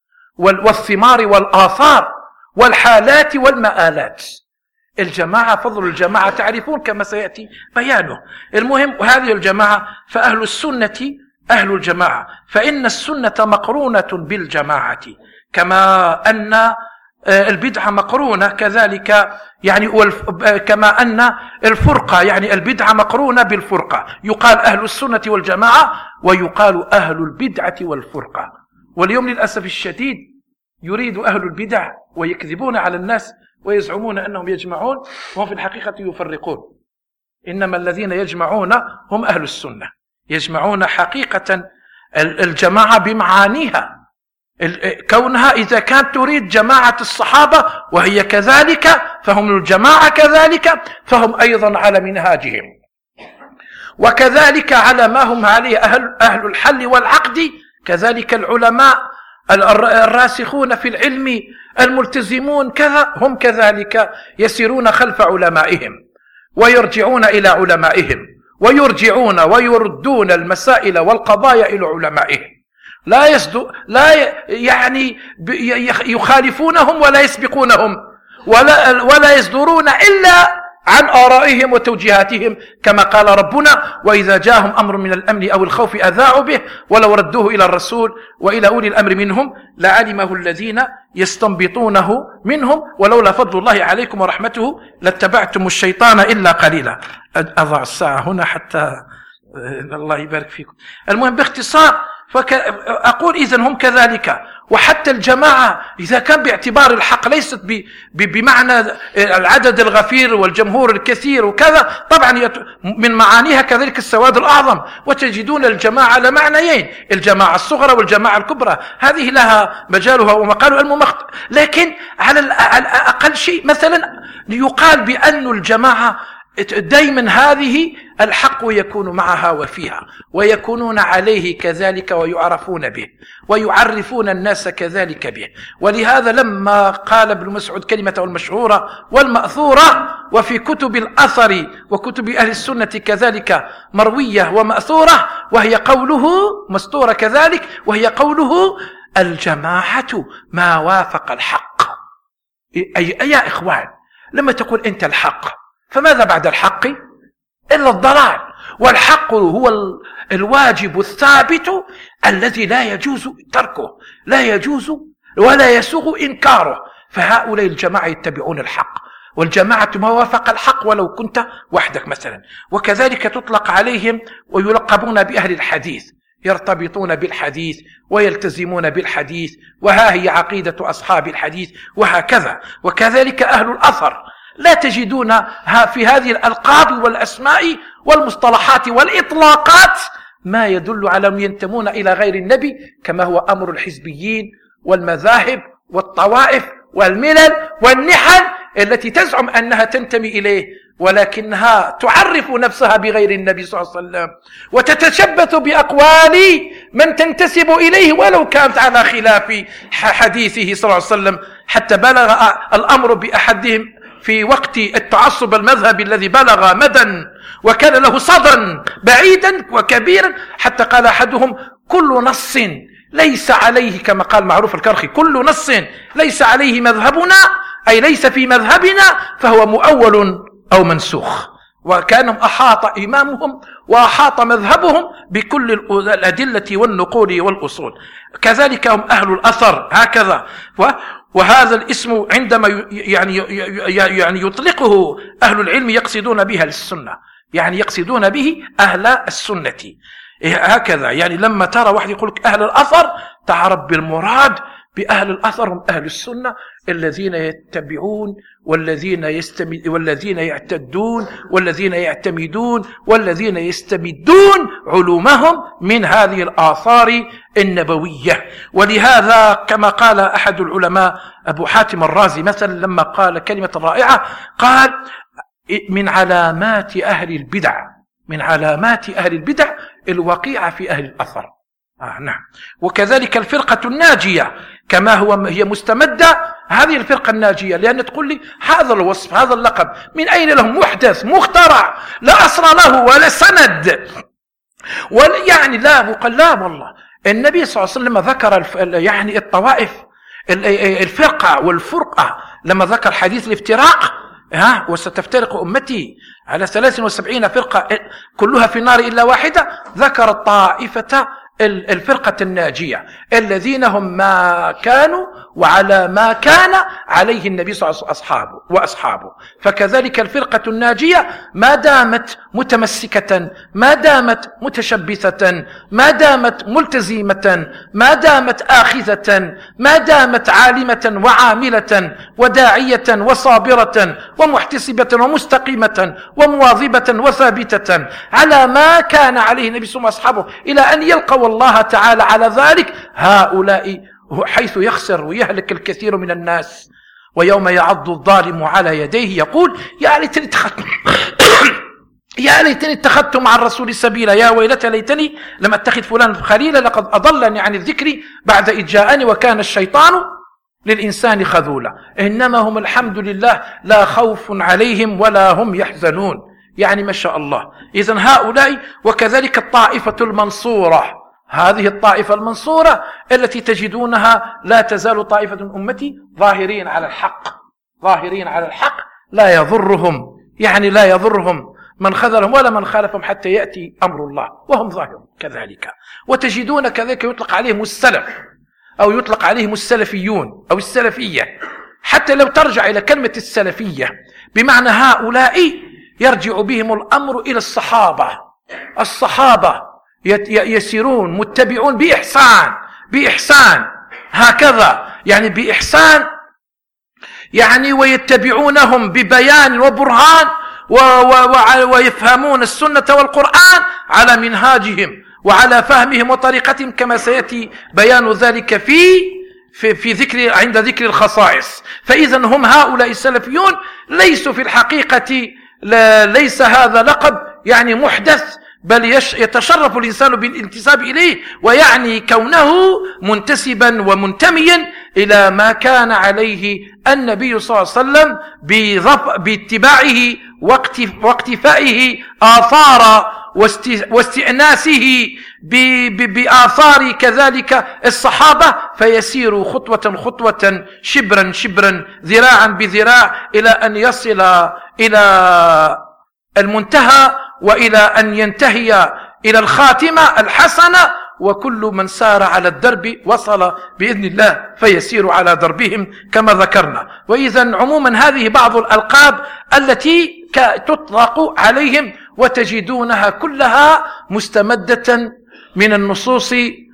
والثمار والآثار والحالات والمآلات. الجماعة فضل الجماعة تعرفون كما سيأتي بيانه. المهم هذه الجماعة فأهل السنة أهل الجماعة، فإن السنة مقرونة بالجماعة كما أن البدعة مقرونة كذلك، يعني كما أن الفرقة يعني البدعة مقرونة بالفرقة. يقال أهل السنة والجماعة ويقال أهل البدعة والفرقة. واليوم للأسف الشديد يريد أهل البدع ويكذبون على الناس ويزعمون أنهم يجمعون وهم في الحقيقة يفرقون. إنما الذين يجمعون هم أهل السنة، يجمعون حقيقة الجماعة بمعانيها، كونها إذا كانت تريد جماعة الصحابة وهي كذلك فهم الجماعة كذلك، فهم أيضا على منهاجهم، وكذلك على ما هم عليه أهل, أهل الحل والعقد، كذلك العلماء الراسخون في العلم الملتزمون كذا هم كذلك يسيرون خلف علمائهم ويرجعون إلى علمائهم ويرجعون ويردون المسائل والقضايا إلى علمائهم، لا يصدق لا يعني يخالفونهم ولا يسبقونهم ولا ولا يصدرون إلا عن آرائهم وتوجيهاتهم، كما قال ربنا وإذا جاءهم أمر من الأمن أو الخوف أذاعوا به ولو ردوه إلى الرسول وإلى أولي الأمر منهم لعلمه الذين يستنبطونه منهم ولولا فضل الله عليكم ورحمته لاتبعتم الشيطان إلا قليلا. أضع الساعة هنا حتى الله يبارك فيكم. المهم باختصار فأقول إذن هم كذلك. وحتى الجماعة إذا كان باعتبار الحق ليست بمعنى العدد الغفير والجمهور الكثير وكذا، طبعا من معانيها كذلك السواد الأعظم، وتجدون الجماعة على معنيين، الجماعة الصغرى والجماعة الكبرى، هذه لها مجالها ومقالها الممخت. لكن على الأقل شيء مثلا يقال بأن الجماعة دائما هذه الحق يكون معها وفيها ويكونون عليه كذلك ويعرفون به ويعرفون الناس كذلك به. ولهذا لما قال ابن مسعود كلمته المشهورة والمأثورة وفي كتب الأثر وكتب أهل السنة كذلك مروية ومأثورة، وهي قوله مستورة كذلك، وهي قوله الجماعة ما وافق الحق. أي يا إخوان لما تقول أنت الحق فماذا بعد الحق إلا الضلال، والحق هو الواجب الثابت الذي لا يجوز تركه، لا يجوز ولا يسوغ إنكاره. فهؤلاء الجماعة يتبعون الحق، والجماعة ما وافق الحق ولو كنت وحدك مثلا. وكذلك تطلق عليهم ويلقبون بأهل الحديث، يرتبطون بالحديث ويلتزمون بالحديث، وها هي عقيدة أصحاب الحديث وهكذا. وكذلك أهل الأثر لا تجدون في هذه الألقاب والأسماء والمصطلحات والإطلاقات ما يدل على أن ينتمون إلى غير النبي، كما هو أمر الحزبيين والمذاهب والطوائف والملل والنحل التي تزعم أنها تنتمي إليه، ولكنها تعرف نفسها بغير النبي صلى الله عليه وسلم، وتتشبث بأقوال من تنتسب إليه ولو كانت على خلاف حديثه صلى الله عليه وسلم، حتى بلغ الأمر بأحدهم في وقت التعصب المذهبي الذي بلغ مدى وكان له صدى بعيدا وكبيرا، حتى قال أحدهم: كل نص ليس عليه، كما قال معروف الكرخي، كل نص ليس عليه مذهبنا، أي ليس في مذهبنا، فهو مؤول أو منسوخ. وكانهم أحاط إمامهم وأحاط مذهبهم بكل الأدلة والنقول والأصول. كذلك هم أهل الأثر هكذا. وهذا الاسم عندما يعني يعني يطلقه أهل العلم يقصدون بها السنة، يعني يقصدون به أهل السنة هكذا. يعني لما ترى واحد يقول لك أهل الأثر، تعرف بالمراد بأهل الأثر هم أهل السنة الذين يتبعون والذين يستمد والذين يعتدون والذين يعتمدون والذين يستمدون علومهم من هذه الآثار النبوية. ولهذا كما قال أحد العلماء أبو حاتم الرازي مثلا لما قال كلمة رائعة، قال: من علامات أهل البدع من علامات أهل البدع الوقيعة في أهل الأثر. آه نعم. وكذلك الفرقة الناجية كما هو هي مستمدة، هذه الفرقة الناجية، لأن تقول لي هذا الوصف هذا اللقب من أين له؟ محدث مخترع لا أصل له ولا سند، يعني لا مقل. لا والله النبي صلى الله عليه وسلم ذكر يعني الطوائف الفرقة والفرقة، لما ذكر حديث الافتراق، ها وستفترق أمتي على ثلاث وسبعين فرقة كلها في النار إلا واحدة، ذكر الطائفة الفرقة الناجية الذين هم ما كانوا وعلى ما كان عليه النبي صلى الله عليه وسلم وأصحابه. فكذلك الفرقة الناجية ما دامت متمسكة، ما دامت متشبثة، ما دامت ملتزمة، ما دامت آخذة، ما دامت عالمة وعاملة وداعية وصابرة ومحتسبة ومستقيمة ومواظبة وثابتة على ما كان عليه النبي صلى الله عليه وسلم وأصحابه إلى أن يلقوا الله تعالى على ذلك، هؤلاء حيث يخسر ويهلك الكثير من الناس. ويوم يعض الظالم على يديه يقول: يا ليتني اتخذت يا ليتني اتخذت مع الرسول سبيلا، يا ويلتى ليتني لم اتخذ فلان خليلا، لقد اضلني عن الذكر بعد إذ جاءني وكان الشيطان للإنسان خذولا. إنما هم الحمد لله لا خوف عليهم ولا هم يحزنون. يعني ما شاء الله. إذن هؤلاء. وكذلك الطائفة المنصورة، هذه الطائفة المنصورة التي تجدونها لا تزال طائفة أمتي ظاهرين على الحق، ظاهرين على الحق لا يضرهم، يعني لا يضرهم من خذلهم ولا من خالفهم حتى يأتي أمر الله وهم ظاهرون كذلك. وتجدون كذلك يطلق عليهم السلف أو يطلق عليهم السلفيون أو السلفية، حتى لو ترجع إلى كلمة السلفية بمعنى هؤلاء يرجع بهم الأمر إلى الصحابة. الصحابة يسيرون متبعون بإحسان بإحسان هكذا، يعني بإحسان، يعني ويتبعونهم ببيان وبرهان ويفهمون السنة والقرآن على منهاجهم وعلى فهمهم وطريقتهم، كما سيأتي بيان ذلك في في, في ذكر عند ذكر الخصائص. فإذا هم هؤلاء السلفيون ليسوا في الحقيقة، ليس هذا لقب يعني محدث، بل يتشرف الإنسان بالانتساب إليه، ويعني كونه منتسبا ومنتميا إلى ما كان عليه النبي صلى الله عليه وسلم باتباعه واقتفائه آثار واستئناسه بآثار كذلك الصحابة، فيسير خطوة خطوة شبرا شبرا ذراعا بذراع إلى أن يصل إلى المنتهى وإلى أن ينتهي إلى الخاتمة الحسنة. وكل من سار على الدرب وصل بإذن الله فيسير على دربهم كما ذكرنا. وإذا عموما هذه بعض الألقاب التي تطلق عليهم، وتجدونها كلها مستمدة من النصوص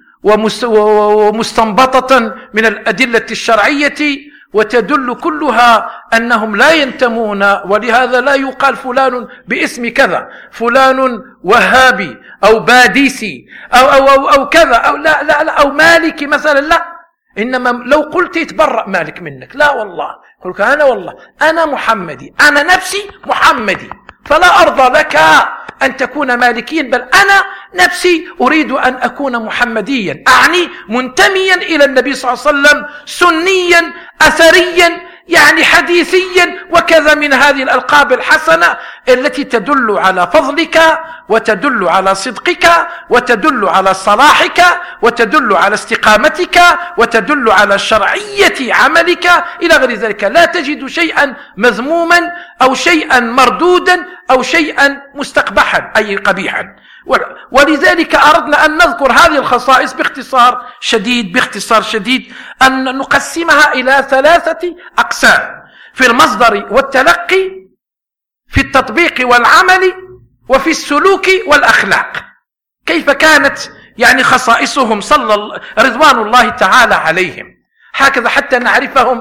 ومستنبطة من الأدلة الشرعية، وتدل كلها أنهم لا ينتمون. ولهذا لا يقال فلان باسم كذا، فلان وهابي أو باديسي أو, أو, أو, أو كذا أو لا, لا, لا أو مالكي مثلا، لا، إنما لو قلت يتبرأ مالك منك. لا والله، قل لك أنا والله أنا محمدي، أنا نفسي محمدي، فلا أرضى لك أن تكون مالكيا، بل أنا نفسي أريد أن أكون محمديا، أعني منتميا إلى النبي صلى الله عليه وسلم، سنيا أثريا، يعني حديثيا، وكذا من هذه الألقاب الحسنة التي تدل على فضلك وتدل على صدقك وتدل على صلاحك وتدل على استقامتك وتدل على شرعية عملك إلى غير ذلك. لا تجد شيئا مذموما أو شيئا مردودا أو شيئا مستقبحا أي قبيحا. ولذلك أردنا أن نذكر هذه الخصائص باختصار شديد باختصار شديد أن نقسمها إلى ثلاثة أقسام: في المصدر والتلقي، في التطبيق والعمل، وفي السلوك والأخلاق. كيف كانت يعني خصائصهم صلى رضوان الله تعالى عليهم، هكذا حتى نعرفهم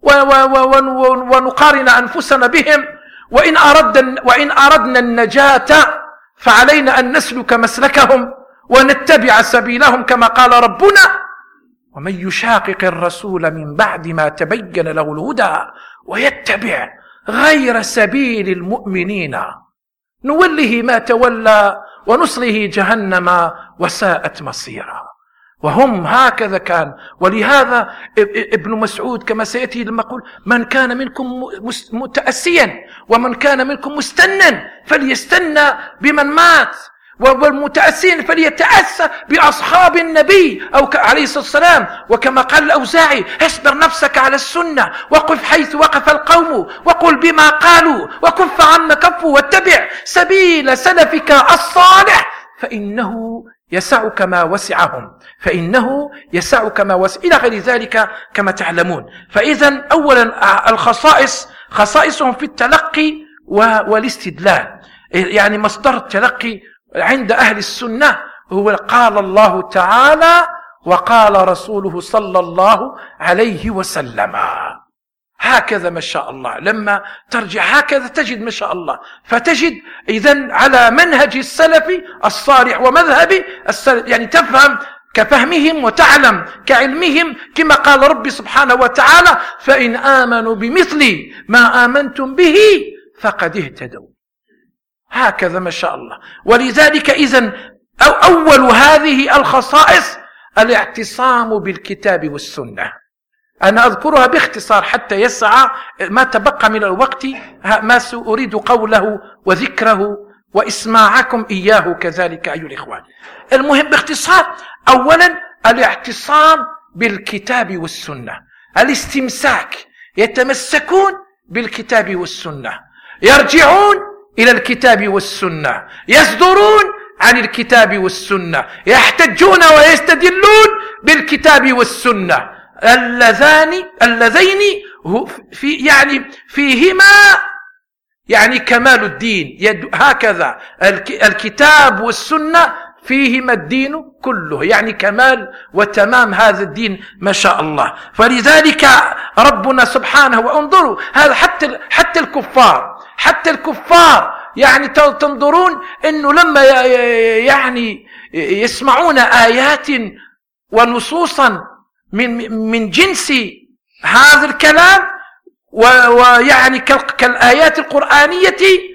ونقارن أنفسنا بهم. وإن أردنا, وإن أردنا النجاة فعلينا أن نسلك مسلكهم ونتبع سبيلهم، كما قال ربنا: ومن يشاقق الرسول من بعد ما تبين له الهدى ويتبع غير سبيل المؤمنين نوله ما تولى ونصله جهنم وساءت مصيرا. وهم هكذا كان. ولهذا ابن مسعود كما سيأتي لما يقول: من كان منكم متأسيا ومن كان منكم مستنا فليستنى بمن مات، والمتأسين فليتأسى بأصحاب النبي أو عليه الصلاة والسلام. وكما قال الأوزاعي: اصبر نفسك على السنة وقف حيث وقف القوم وقل بما قالوا وكف عما كفوا واتبع سبيل سلفك الصالح فإنه يسعك ما وسعهم فإنه يسعك ما وسع إلى غير ذلك كما تعلمون. فإذا أولا الخصائص خصائصهم في التلقي والاستدلال. يعني مصدر التلقي عند أهل السنة هو قال الله تعالى وقال رسوله صلى الله عليه وسلم. هكذا ما شاء الله، لما ترجع هكذا تجد ما شاء الله، فتجد إذن على منهج السلف الصالح ومذهب السلف، يعني تفهم كفهمهم وتعلم كعلمهم، كما قال ربي سبحانه وتعالى: فإن آمنوا بمثل ما آمنتم به فقد اهتدوا. هكذا ما شاء الله. ولذلك إذن أو أول هذه الخصائص الاعتصام بالكتاب والسنة. أنا أذكرها باختصار حتى يسعى ما تبقى من الوقت ما سأريد قوله وذكره وإسماعكم إياه كذلك أيها الإخوان. المهم باختصار: أولا الاعتصام بالكتاب والسنة، الاستمساك، يتمسكون بالكتاب والسنة، يرجعون إلى الكتاب والسنة، يصدرون عن الكتاب والسنة، يحتجون ويستدلون بالكتاب والسنة، اللذان اللذين في يعني فيهما يعني كمال الدين. هكذا الكتاب والسنة فيهما الدين كله، يعني كمال وتمام هذا الدين ما شاء الله. فلذلك ربنا سبحانه، وانظروا هذا حتى حتى الكفار حتى الكفار يعني تنظرون انه لما يعني يسمعون آيات ونصوصا من من جنس هذا الكلام، ويعني كالآيات القرآنية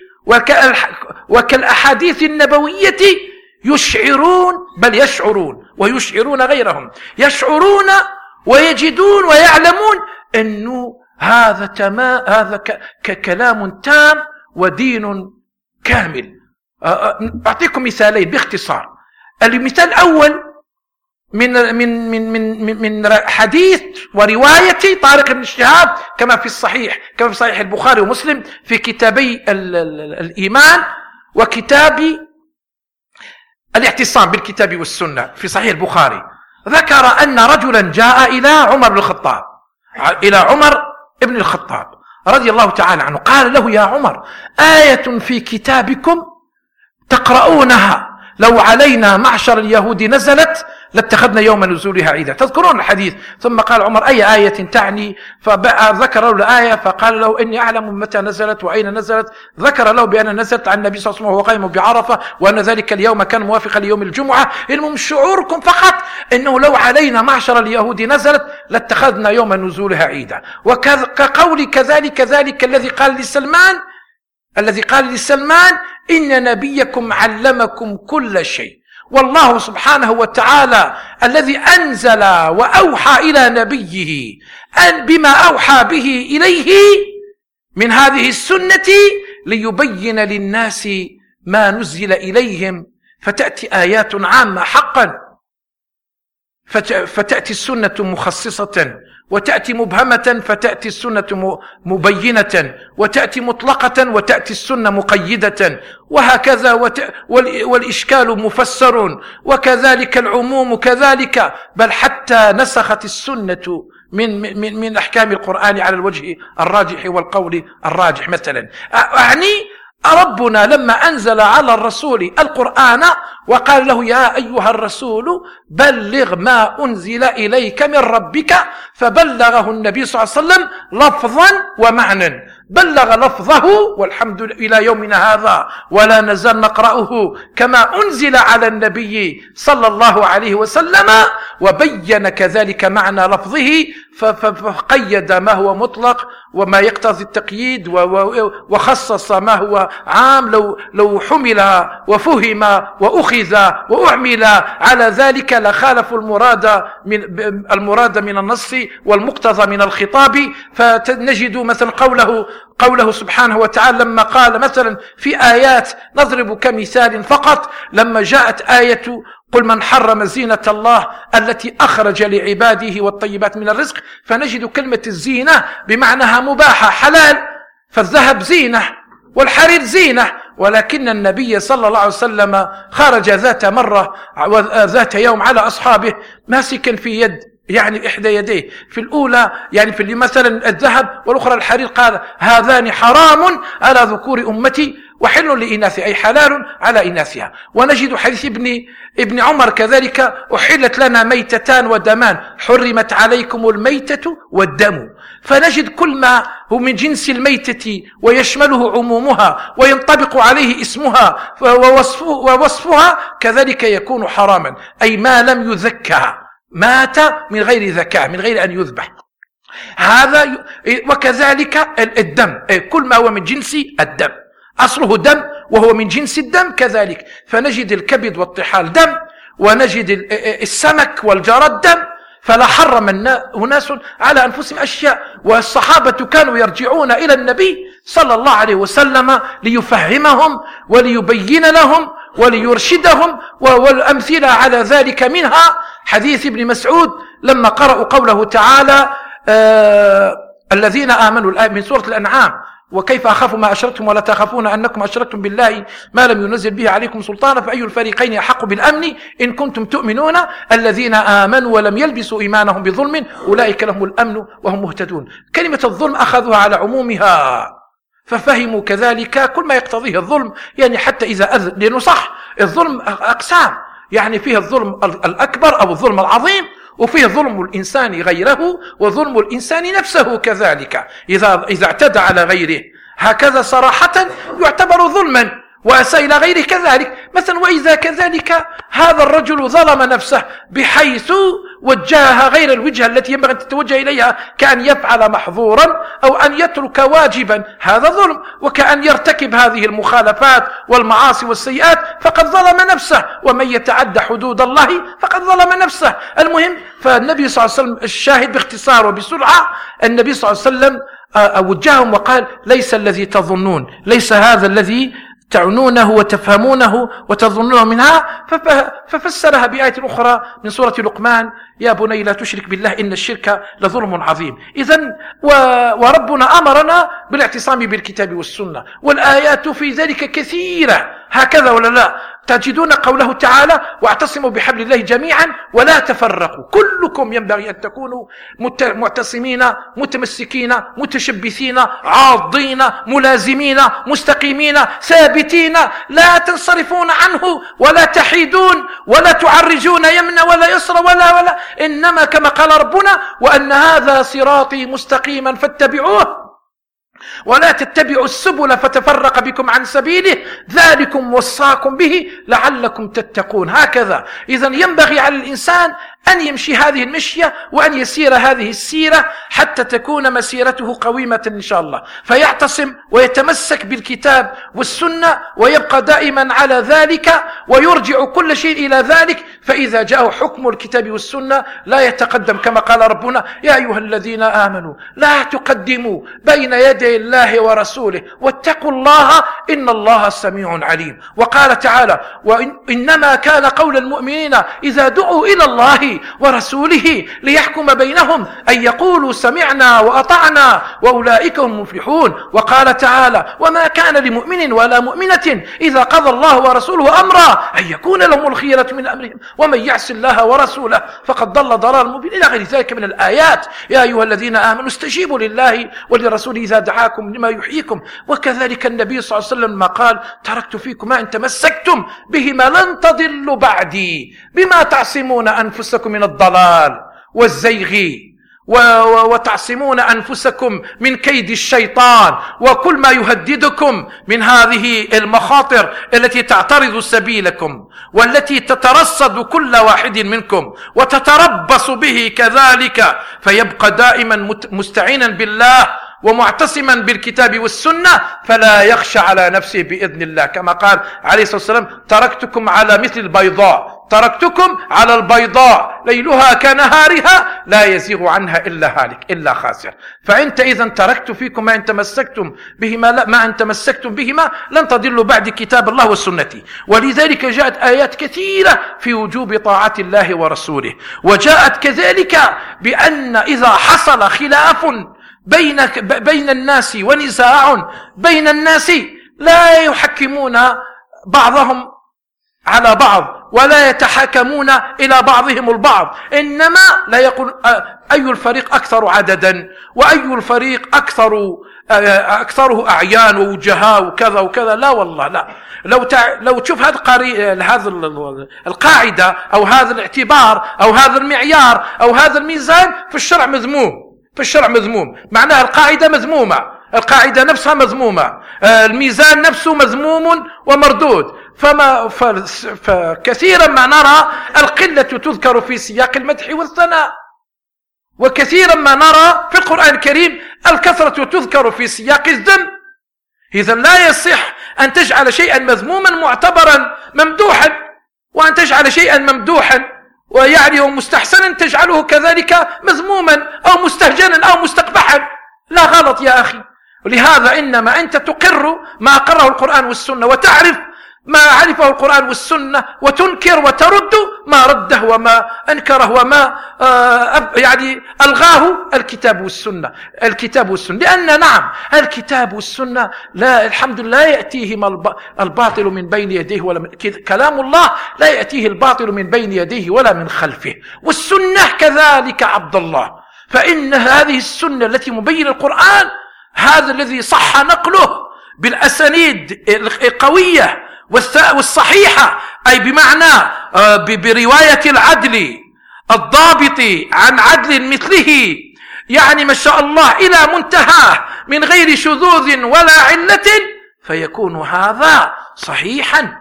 وكالأحاديث النبوية، يشعرون بل يشعرون ويشعرون غيرهم، يشعرون ويجدون ويعلمون أنه هذا تمام، هذا ككلام تام ودين كامل. أعطيكم مثالين باختصار. المثال الأول من من من من من حديث ورواية طارق بن شهاب كما في الصحيح كما في صحيح البخاري ومسلم في كتابي الإيمان وكتاب الاعتصام بالكتاب والسنة في صحيح البخاري. ذكر أن رجلا جاء إلى عمر بن الخطاب إلى عمر بن الخطاب رضي الله تعالى عنه، قال له: يا عمر، آية في كتابكم تقرؤونها لو علينا معشر اليهود نزلت لاتخذنا يوم نزولها عيدا. تذكرون الحديث؟ ثم قال عمر: أي آية تعني؟ فذكر له الآية فقال له: إني أعلم متى نزلت وأين نزلت. ذكر له بأن نزلت عن النبي صلى الله عليه وسلم وهو قائم بعرفة، وأن ذلك اليوم كان موافقا ليوم الجمعة. المهم شعوركم فقط أنه لو علينا معشر اليهود نزلت لاتخذنا يوم نزولها عيدا. وكقول كذلك ذلك الذي قال لسلمان الذي قال لسلمان: إن نبيكم علمكم كل شيء. والله سبحانه وتعالى الذي أنزل وأوحى إلى نبيه أن بما أوحى به إليه من هذه السنة ليبين للناس ما نزل إليهم، فتأتي آيات عامة حقا، فتأتي السنة مخصصة، وتأتي مبهمة فتأتي السنة مبينة، وتأتي مطلقة وتأتي السنة مقيدة، وهكذا، والإشكال مفسر، وكذلك العموم كذلك، بل حتى نسخت السنة من, من, من أحكام القرآن على الوجه الراجح والقول الراجح. مثلا أعني ربنا لما أنزل على الرسول القرآن وقال له: يا أيها الرسول بلغ ما أنزل إليك من ربك، فبلغه النبي صلى الله عليه وسلم لفظا ومعنى. بلغ لفظه والحمد إلى يومنا هذا ولا نزال نقرأه كما أنزل على النبي صلى الله عليه وسلم، وبين كذلك معنى لفظه، فقيد ما هو مطلق وما يقتضي التقييد، وخصص ما هو عام لو لو حمل وفهم وأخذ وأعمل على ذلك لخالف المراد من المراد من النص والمقتضى من الخطاب. فنجد مثلا قوله قوله سبحانه وتعالى لما قال مثلا في آيات، نضرب كمثال فقط، لما جاءت آية: قل من حرم زينة الله التي أخرج لعباده والطيبات من الرزق، فنجد كلمة الزينة بمعناها مباحة حلال، فالذهب زينة والحرير زينة، ولكن النبي صلى الله عليه وسلم خرج ذات مرة وذات يوم على أصحابه ماسكا في يد، يعني إحدى يديه، في الأولى يعني في مثلا الذهب والأخرى الحرير، قال: هذان حرام على ذكور أمتي وحل لإناث، أي حلال على إناثها. ونجد حديث ابن ابن عمر كذلك: أحلت لنا ميتتان ودمان، حرمت عليكم الميتة والدم. فنجد كل ما هو من جنس الميتة ويشمله عمومها وينطبق عليه اسمها ووصفها كذلك يكون حراما، أي ما لم يذكى، مات من غير ذكاء، من غير أن يذبح. هذا وكذلك الدم، كل ما هو من جنس الدم أصله دم وهو من جنس الدم كذلك. فنجد الكبد والطحال دم، ونجد السمك والجراد دم. فلا حرم الناس على أنفسهم أشياء، والصحابة كانوا يرجعون إلى النبي صلى الله عليه وسلم ليفهمهم وليبين لهم وليرشدهم. والأمثلة على ذلك منها حديث ابن مسعود لما قرأوا قوله تعالى: آه الذين آمنوا، من سورة الأنعام: وكيف أخاف ما أشركتم ولا تخافون أنكم أشركتم بالله ما لم ينزل به عليكم سلطانا، فأي الفريقين أحق بالأمن إن كنتم تؤمنون، الذين آمنوا ولم يلبسوا إيمانهم بظلم أولئك لهم الأمن وهم مهتدون. كلمة الظلم أخذوها على عمومها، ففهموا كذلك كل ما يقتضيه الظلم، يعني حتى إذا أذن، لأنه صح الظلم أقسام، يعني فيه الظلم الأكبر أو الظلم العظيم، وفيه ظلم الإنسان غيره وظلم الإنسان نفسه كذلك، إذا إذا اعتدى على غيره هكذا صراحة يعتبر ظلما، وأساء إلى غيره كذلك. مثلا وإذا كذلك هذا الرجل ظلم نفسه بحيث وجهها غير الوجهة التي ينبغي أن تتوجه إليها، كأن يفعل محظورا أو أن يترك واجبا، هذا ظلم، وكأن يرتكب هذه المخالفات والمعاصي والسيئات فقد ظلم نفسه، ومن يتعدى حدود الله فقد ظلم نفسه. المهم، فالنبي صلى الله عليه وسلم الشاهد باختصار وبسرعة، النبي صلى الله عليه وسلم وجههم وقال: ليس الذي تظنون، ليس هذا الذي تعنونه وتفهمونه وتظنونه منها. ففسرها بآية أخرى من سورة لقمان: يا بني لا تشرك بالله إن الشرك لظلم عظيم. إذن وربنا أمرنا بالاعتصام بالكتاب والسنة، والآيات في ذلك كثيرة، هكذا ولا لا؟ تجدون قوله تعالى واعتصموا بحبل الله جميعا ولا تفرقوا. كلكم ينبغي أن تكونوا معتصمين متمسكين متشبثين عاضين ملازمين مستقيمين ثابتين، لا تنصرفون عنه ولا تحيدون ولا تعرجون يمنى ولا يسرى ولا ولا إنما كما قال ربنا وأن هذا صراطي مستقيما فاتبعوه ولا تتبعوا السبل فتفرق بكم عن سبيله ذلكم وصاكم به لعلكم تتقون. هكذا إذن ينبغي على الإنسان أن يمشي هذه المشية وأن يسير هذه السيرة حتى تكون مسيرته قويمة إن شاء الله، فيعتصم ويتمسك بالكتاب والسنة ويبقى دائما على ذلك ويرجع كل شيء إلى ذلك، فإذا جاء حكم الكتاب والسنة لا يتقدم كما قال ربنا يا أيها الذين آمنوا لا تقدموا بين يدي الله ورسوله واتقوا الله إن الله سميع عليم. وقال تعالى وإنما كان قول المؤمنين إذا دعوا إلى الله ورسوله ليحكم بينهم أن يقولوا سمعنا وأطعنا وأولئك هم المفلحون. وقال تعالى وما كان لمؤمن ولا مؤمنة إذا قضى الله ورسوله أمرا أن يكون لهم الخيرة من أمرهم ومن يعص الله ورسوله فقد ضل ضلال مبين إلى غير ذلك من الآيات. يا أيها الذين آمنوا استجيبوا لله ولرسوله إذا دعاكم لما يحييكم. وكذلك النبي صلى الله عليه وسلم ما قال تركت فيكم ما إن تمسكتم بهما لن تضلوا بعدي بما تعصمون أنفسكم من الضلال والزيغ وتعصمون أنفسكم من كيد الشيطان وكل ما يهددكم من هذه المخاطر التي تعترض سبيلكم والتي تترصد كل واحد منكم وتتربص به كذلك، فيبقى دائما مستعينا بالله ومعتصما بالكتاب والسنة فلا يخشى على نفسه بإذن الله، كما قال عليه الصلاة والسلام تركتكم على مثل البيضاء تركتكم على البيضاء ليلها كنهارها لا يزيغ عنها إلا هالك إلا خاسر. فأنت إذا تركت فيكم ما إن تمسكتم بهما لا ما إن تمسكتم بهما لن تضلوا بعد كتاب الله وسنتي. ولذلك جاءت آيات كثيرة في وجوب طاعة الله ورسوله، وجاءت كذلك بأن إذا حصل خلاف بين بين الناس ونزاع بين الناس لا يحكمون بعضهم على بعض ولا يتحاكمون إلى بعضهم البعض، إنما لا يقول أي الفريق أكثر عددا وأي الفريق أكثر أكثره أعيان ووجهاء وكذا وكذا، لا والله لا. لو تع... لو تشوف هذا القري... هذا القاعدة أو هذا الاعتبار أو هذا المعيار أو هذا الميزان في الشرع مذموم، في الشرع مذموم، معناها القاعدة مذمومة، القاعدة نفسها مذمومة، الميزان نفسه مذموم ومردود. فما فكثيرا ما نرى القلة تذكر في سياق المدح والثناء، وكثيرا ما نرى في القرآن الكريم الكثرة تذكر في سياق الذم. إذن لا يصح أن تجعل شيئا مذموما معتبرا ممدوحا، وأن تجعل شيئا ممدوحا ويعني مستحسنا تجعله كذلك مذموما أو مستهجنا أو مستقبحا. لا، غلط يا أخي. لهذا إنما أنت تقر ما قره القرآن والسنة وتعرف ما عرفه القرآن والسنة وتنكر وترد ما رده وما أنكره وما آه يعني ألغاه الكتاب والسنة الكتاب والسنة لأن نعم الكتاب والسنة لا الحمد لله لا يأتيهما الباطل من بين يديه ولا من كلام الله لا يأتيه الباطل من بين يديه ولا من خلفه، والسنة كذلك عبد الله. فإن هذه السنة التي مبين القرآن هذا الذي صح نقله بالأسانيد القوية والصحيحة، أي بمعنى برواية العدل الضابط عن عدل مثله، يعني ما شاء الله إلى منتهى من غير شذوذ ولا علة، فيكون هذا صحيحا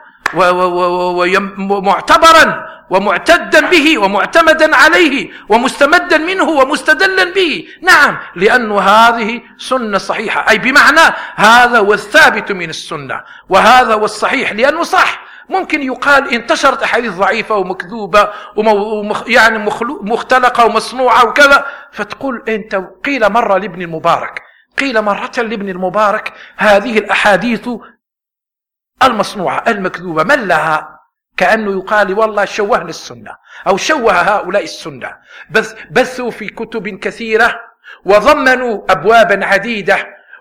ومعتبرا ومعتدا به ومعتمدا عليه ومستمدا منه ومستدلا به. نعم، لأن هذه سنة صحيحة، أي بمعنى هذا هو الثابت من السنة وهذا هو الصحيح، لأنه صح. ممكن يقال انتشرت أحاديث ضعيفة ومكذوبة ومخ يعني مختلقة ومصنوعة وكذا، فتقول أنت قيل مرة لابن المبارك قيل مرة لابن المبارك هذه الأحاديث المصنوعة المكذوبة من لها؟ كأنه يقال والله شوهنا السنة أو شوه هؤلاء السنة، بث بثوا في كتب كثيرة وضمنوا أبوابا عديدة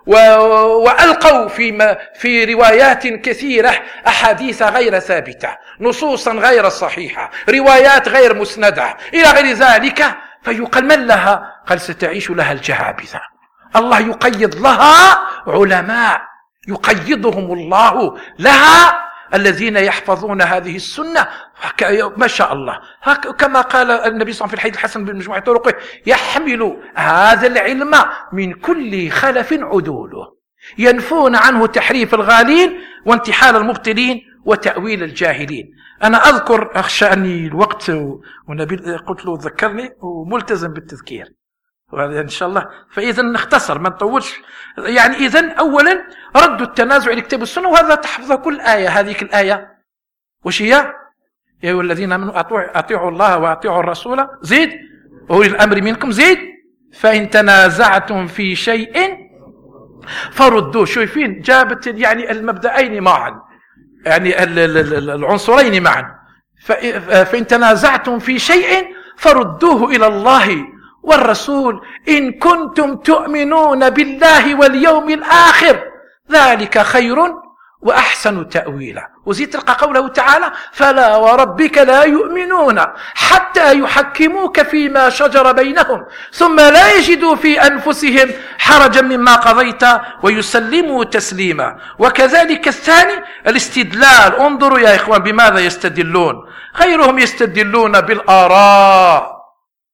وألقوا في, في روايات كثيرة أحاديث غير ثابتة، نصوصا غير صحيحة، روايات غير مسندة إلى غير ذلك، فيقال من لها؟ قال ستعيش لها الجهابذة. الله يقيد لها علماء، يقيدهم الله لها، الذين يحفظون هذه السنة ما شاء الله، كما قال النبي صلى الله عليه وسلم في الحديث الحسن بمجموع طرقه: يحمل هذا العلم من كل خلف عدوله، ينفون عنه تحريف الغالين وانتحال المبطلين وتأويل الجاهلين. أنا أذكر، أخشى أني الوقت ونبيل قلت له ذكرني وملتزم بالتذكير إن شاء الله، فإذا نختصر ما نطولش. يعني إذن أولا رد التنازع إلى كتاب السنة، وهذا تحفظ كل آية. هذه الآية وش هي؟ يا أيها الذين آمنوا أطيعوا الله وأطيعوا الرسول، زيد أولي الأمر منكم، زيد فإن تنازعتم في شيء فردوه. شايفين جابت يعني المبدأين معا، يعني العنصرين معا. فإن تنازعتم في شيء فردوه إلى الله والرسول إن كنتم تؤمنون بالله واليوم الآخر ذلك خير وأحسن تأويلا. وزيد تلقى قوله تعالى: فلا وربك لا يؤمنون حتى يحكموك فيما شجر بينهم ثم لا يجدوا في أنفسهم حرجا مما قضيت ويسلموا تسليما. وكذلك الثاني الاستدلال. انظروا يا إخوان بماذا يستدلون. غيرهم يستدلون بالآراء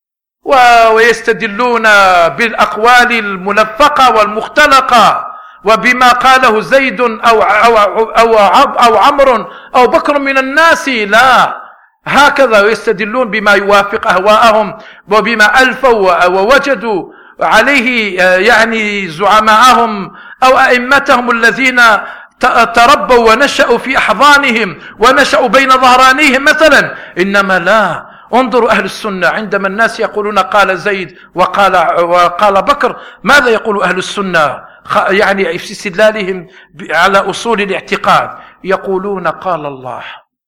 ويستدلون بالأقوال الملفقة والمختلقة وبما قاله زيد أو, أو, أو, أو عمرو أو بكر من الناس، لا، هكذا يستدلون بما يوافق أهواءهم وبما ألفوا ووجدوا عليه يعني زعماءهم أو أئمتهم الذين تربوا ونشأوا في أحضانهم ونشأوا بين ظهرانيهم مثلا. إنما لا، انظروا أهل السنة عندما الناس يقولون قال زيد وقال, وقال بكر، ماذا يقول أهل السنة يعني في استدلالهم على أصول الاعتقاد؟ يقولون قال الله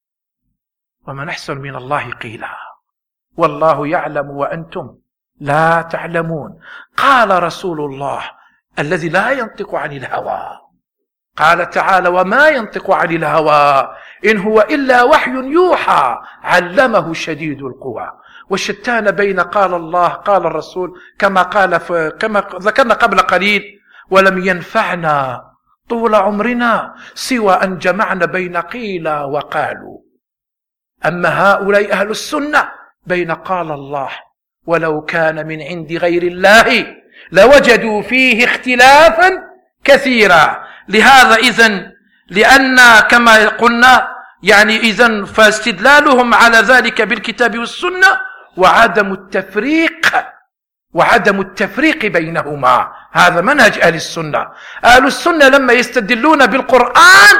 ومن أحسن من الله قيلا والله يعلم وأنتم لا تعلمون. قال رسول الله الذي لا ينطق عن الهوى، قال تعالى: وما ينطق عن الهوى إن هو إلا وحي يوحى علمه شديد القوى. والشتان بين قال الله قال الرسول كما قال كما ذكرنا قبل قليل: ولم ينفعنا طول عمرنا سوى أن جمعنا بين قيل وقالوا. أما هؤلاء أهل السنة بين قال الله ولو كان من عند غير الله لوجدوا فيه اختلافا كثيرا. لهذا إذن لأن كما قلنا يعني إذن فاستدلالهم على ذلك بالكتاب والسنة وعدم التفريق وعدم التفريق بينهما، هذا منهج أهل السنة. أهل السنة لما يستدلون بالقرآن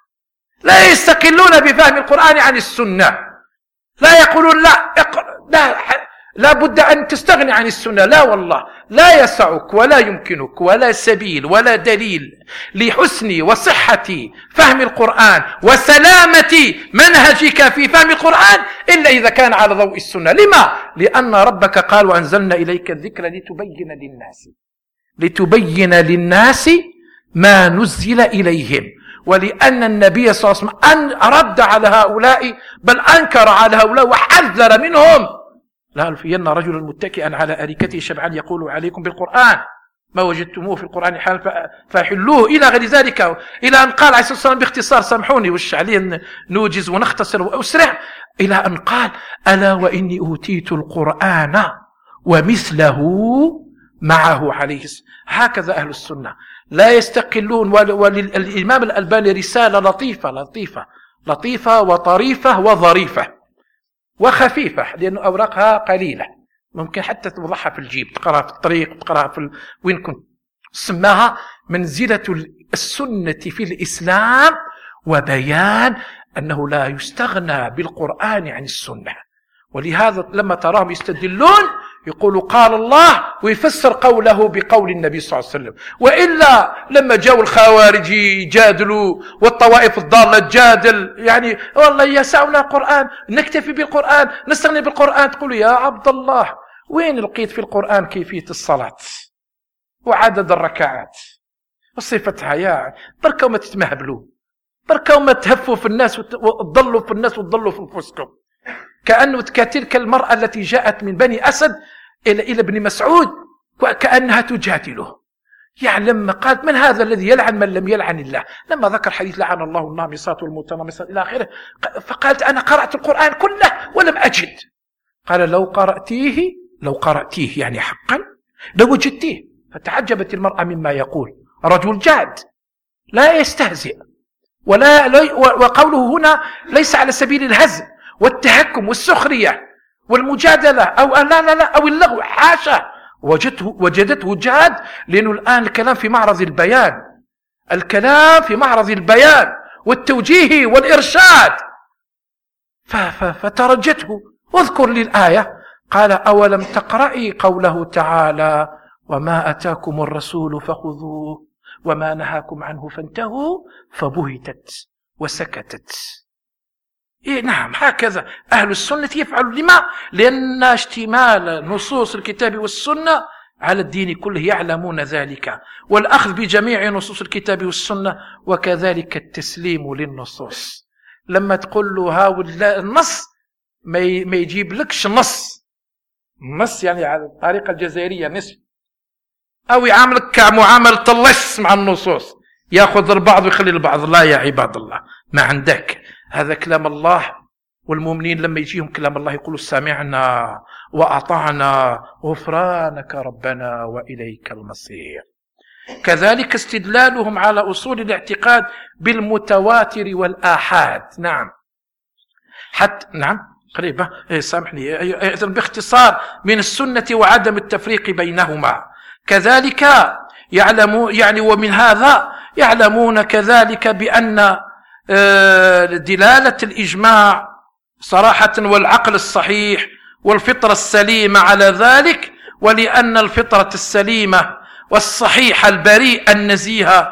لا يستقلون بفهم القرآن عن السنة، لا يقولون لا لا لا بد أن تستغني عن السنة، لا والله، لا يسعك ولا يمكنك ولا سبيل ولا دليل لحسن وصحة فهم القرآن وسلامة منهجك في فهم القرآن إلا إذا كان على ضوء السنة. لما؟ لأن ربك قال: وأنزلنا إليك الذكر لتبين للناس لتبين للناس ما نزل إليهم. ولأن النبي صلى الله عليه وسلم رد على هؤلاء، بل أنكر على هؤلاء وحذر منهم: لا ألفين رجلا متكئا على أريكته شبعان يقول عليكم بالقرآن ما وجدتموه في القرآن حال فحلوه، إلى غير ذلك، إلى أن قال عليه الصلاة والسلام باختصار، سامحوني وش عليه نوجز ونختصر وأسرع، إلى أن قال: ألا وإني أوتيت القرآن ومثله معه عليه. هكذا أهل السنة لا يستقلون. وللإمام الألباني رسالة لطيفة لطيفة لطيفة وطريفة وظريفة وخفيفة، لأن أوراقها قليلة، ممكن حتى توضعها في الجيب، تقرأها في الطريق، تقرأها في ال... وين كنت. سماها منزلة السنة في الإسلام وبيان أنه لا يستغنى بالقرآن عن السنة. ولهذا لما تراهم يستدلون يقول قال الله ويفسر قوله بقول النبي صلى الله عليه وسلم. وإلا لما جاءوا الخوارج يجادلوا والطوائف الضالة تجادل، يعني والله يسعنا القرآن، نكتفي بالقرآن، نستغني بالقرآن، تقولوا يا عبد الله وين لقيت في القرآن كيفية الصلاة وعدد الركعات وصفتها يا بركة وما تتمهبلوا، بركة وما تهفوا في الناس وتضلوا في الناس وتضلوا في أنفسكم. كأنه كتلك المرأة التي جاءت من بني أسد إلى إلى ابن مسعود كأنها تجادله، يعلم قالت من هذا الذي يلعن من لم يلعن الله، لما ذكر حديث لعن الله النامصات والمتنمصات إلى آخره، فقالت أنا قرأت القرآن كله ولم أجد. قال لو قرأتيه لو قرأتيه يعني حقا لوجدتيه. فتعجبت المرأة مما يقول، رجل جاد لا يستهزئ، ولا وقوله هنا ليس على سبيل الهزل والتهكم والسخرية والمجادلة أو لا لا لا أو اللغو، حاشا، وجدته وجدته جاد، لأنه الآن الكلام في معرض البيان، الكلام في معرض البيان والتوجيه والإرشاد. فترجته، واذكر لي الآية. قال أولم تقرأي قوله تعالى وما أتاكم الرسول فخذوه وما نهاكم عنه فانتهوا، فبهتت وسكتت. إيه نعم، هكذا أهل السنة يفعلوا. لما؟ لأن اشتمال نصوص الكتاب والسنة على الدين كله يعلمون ذلك، والأخذ بجميع نصوص الكتاب والسنة، وكذلك التسليم للنصوص. لما تقول له ها النص ما يجيب لكش نص، نص يعني على الطريقة الجزائرية نصف، أو يعاملك كمعاملة اللص مع النصوص، يأخذ البعض ويخلي البعض. لا يا عباد الله، ما عندك، هذا كلام الله، والمؤمنين لما يجيهم كلام الله يقولوا سمعنا وأطعنا غفرانك ربنا وإليك المصير. كذلك استدلالهم على أصول الاعتقاد بالمتواتر والآحاد. نعم حتى نعم قريبة إيه سامحني إذن باختصار من السنة وعدم التفريق بينهما. كذلك يعلمون يعني ومن هذا يعلمون كذلك بأن دلالة الإجماع صراحة والعقل الصحيح والفطرة السليمة على ذلك، ولأن الفطرة السليمة والصحيحة البريئة النزيهة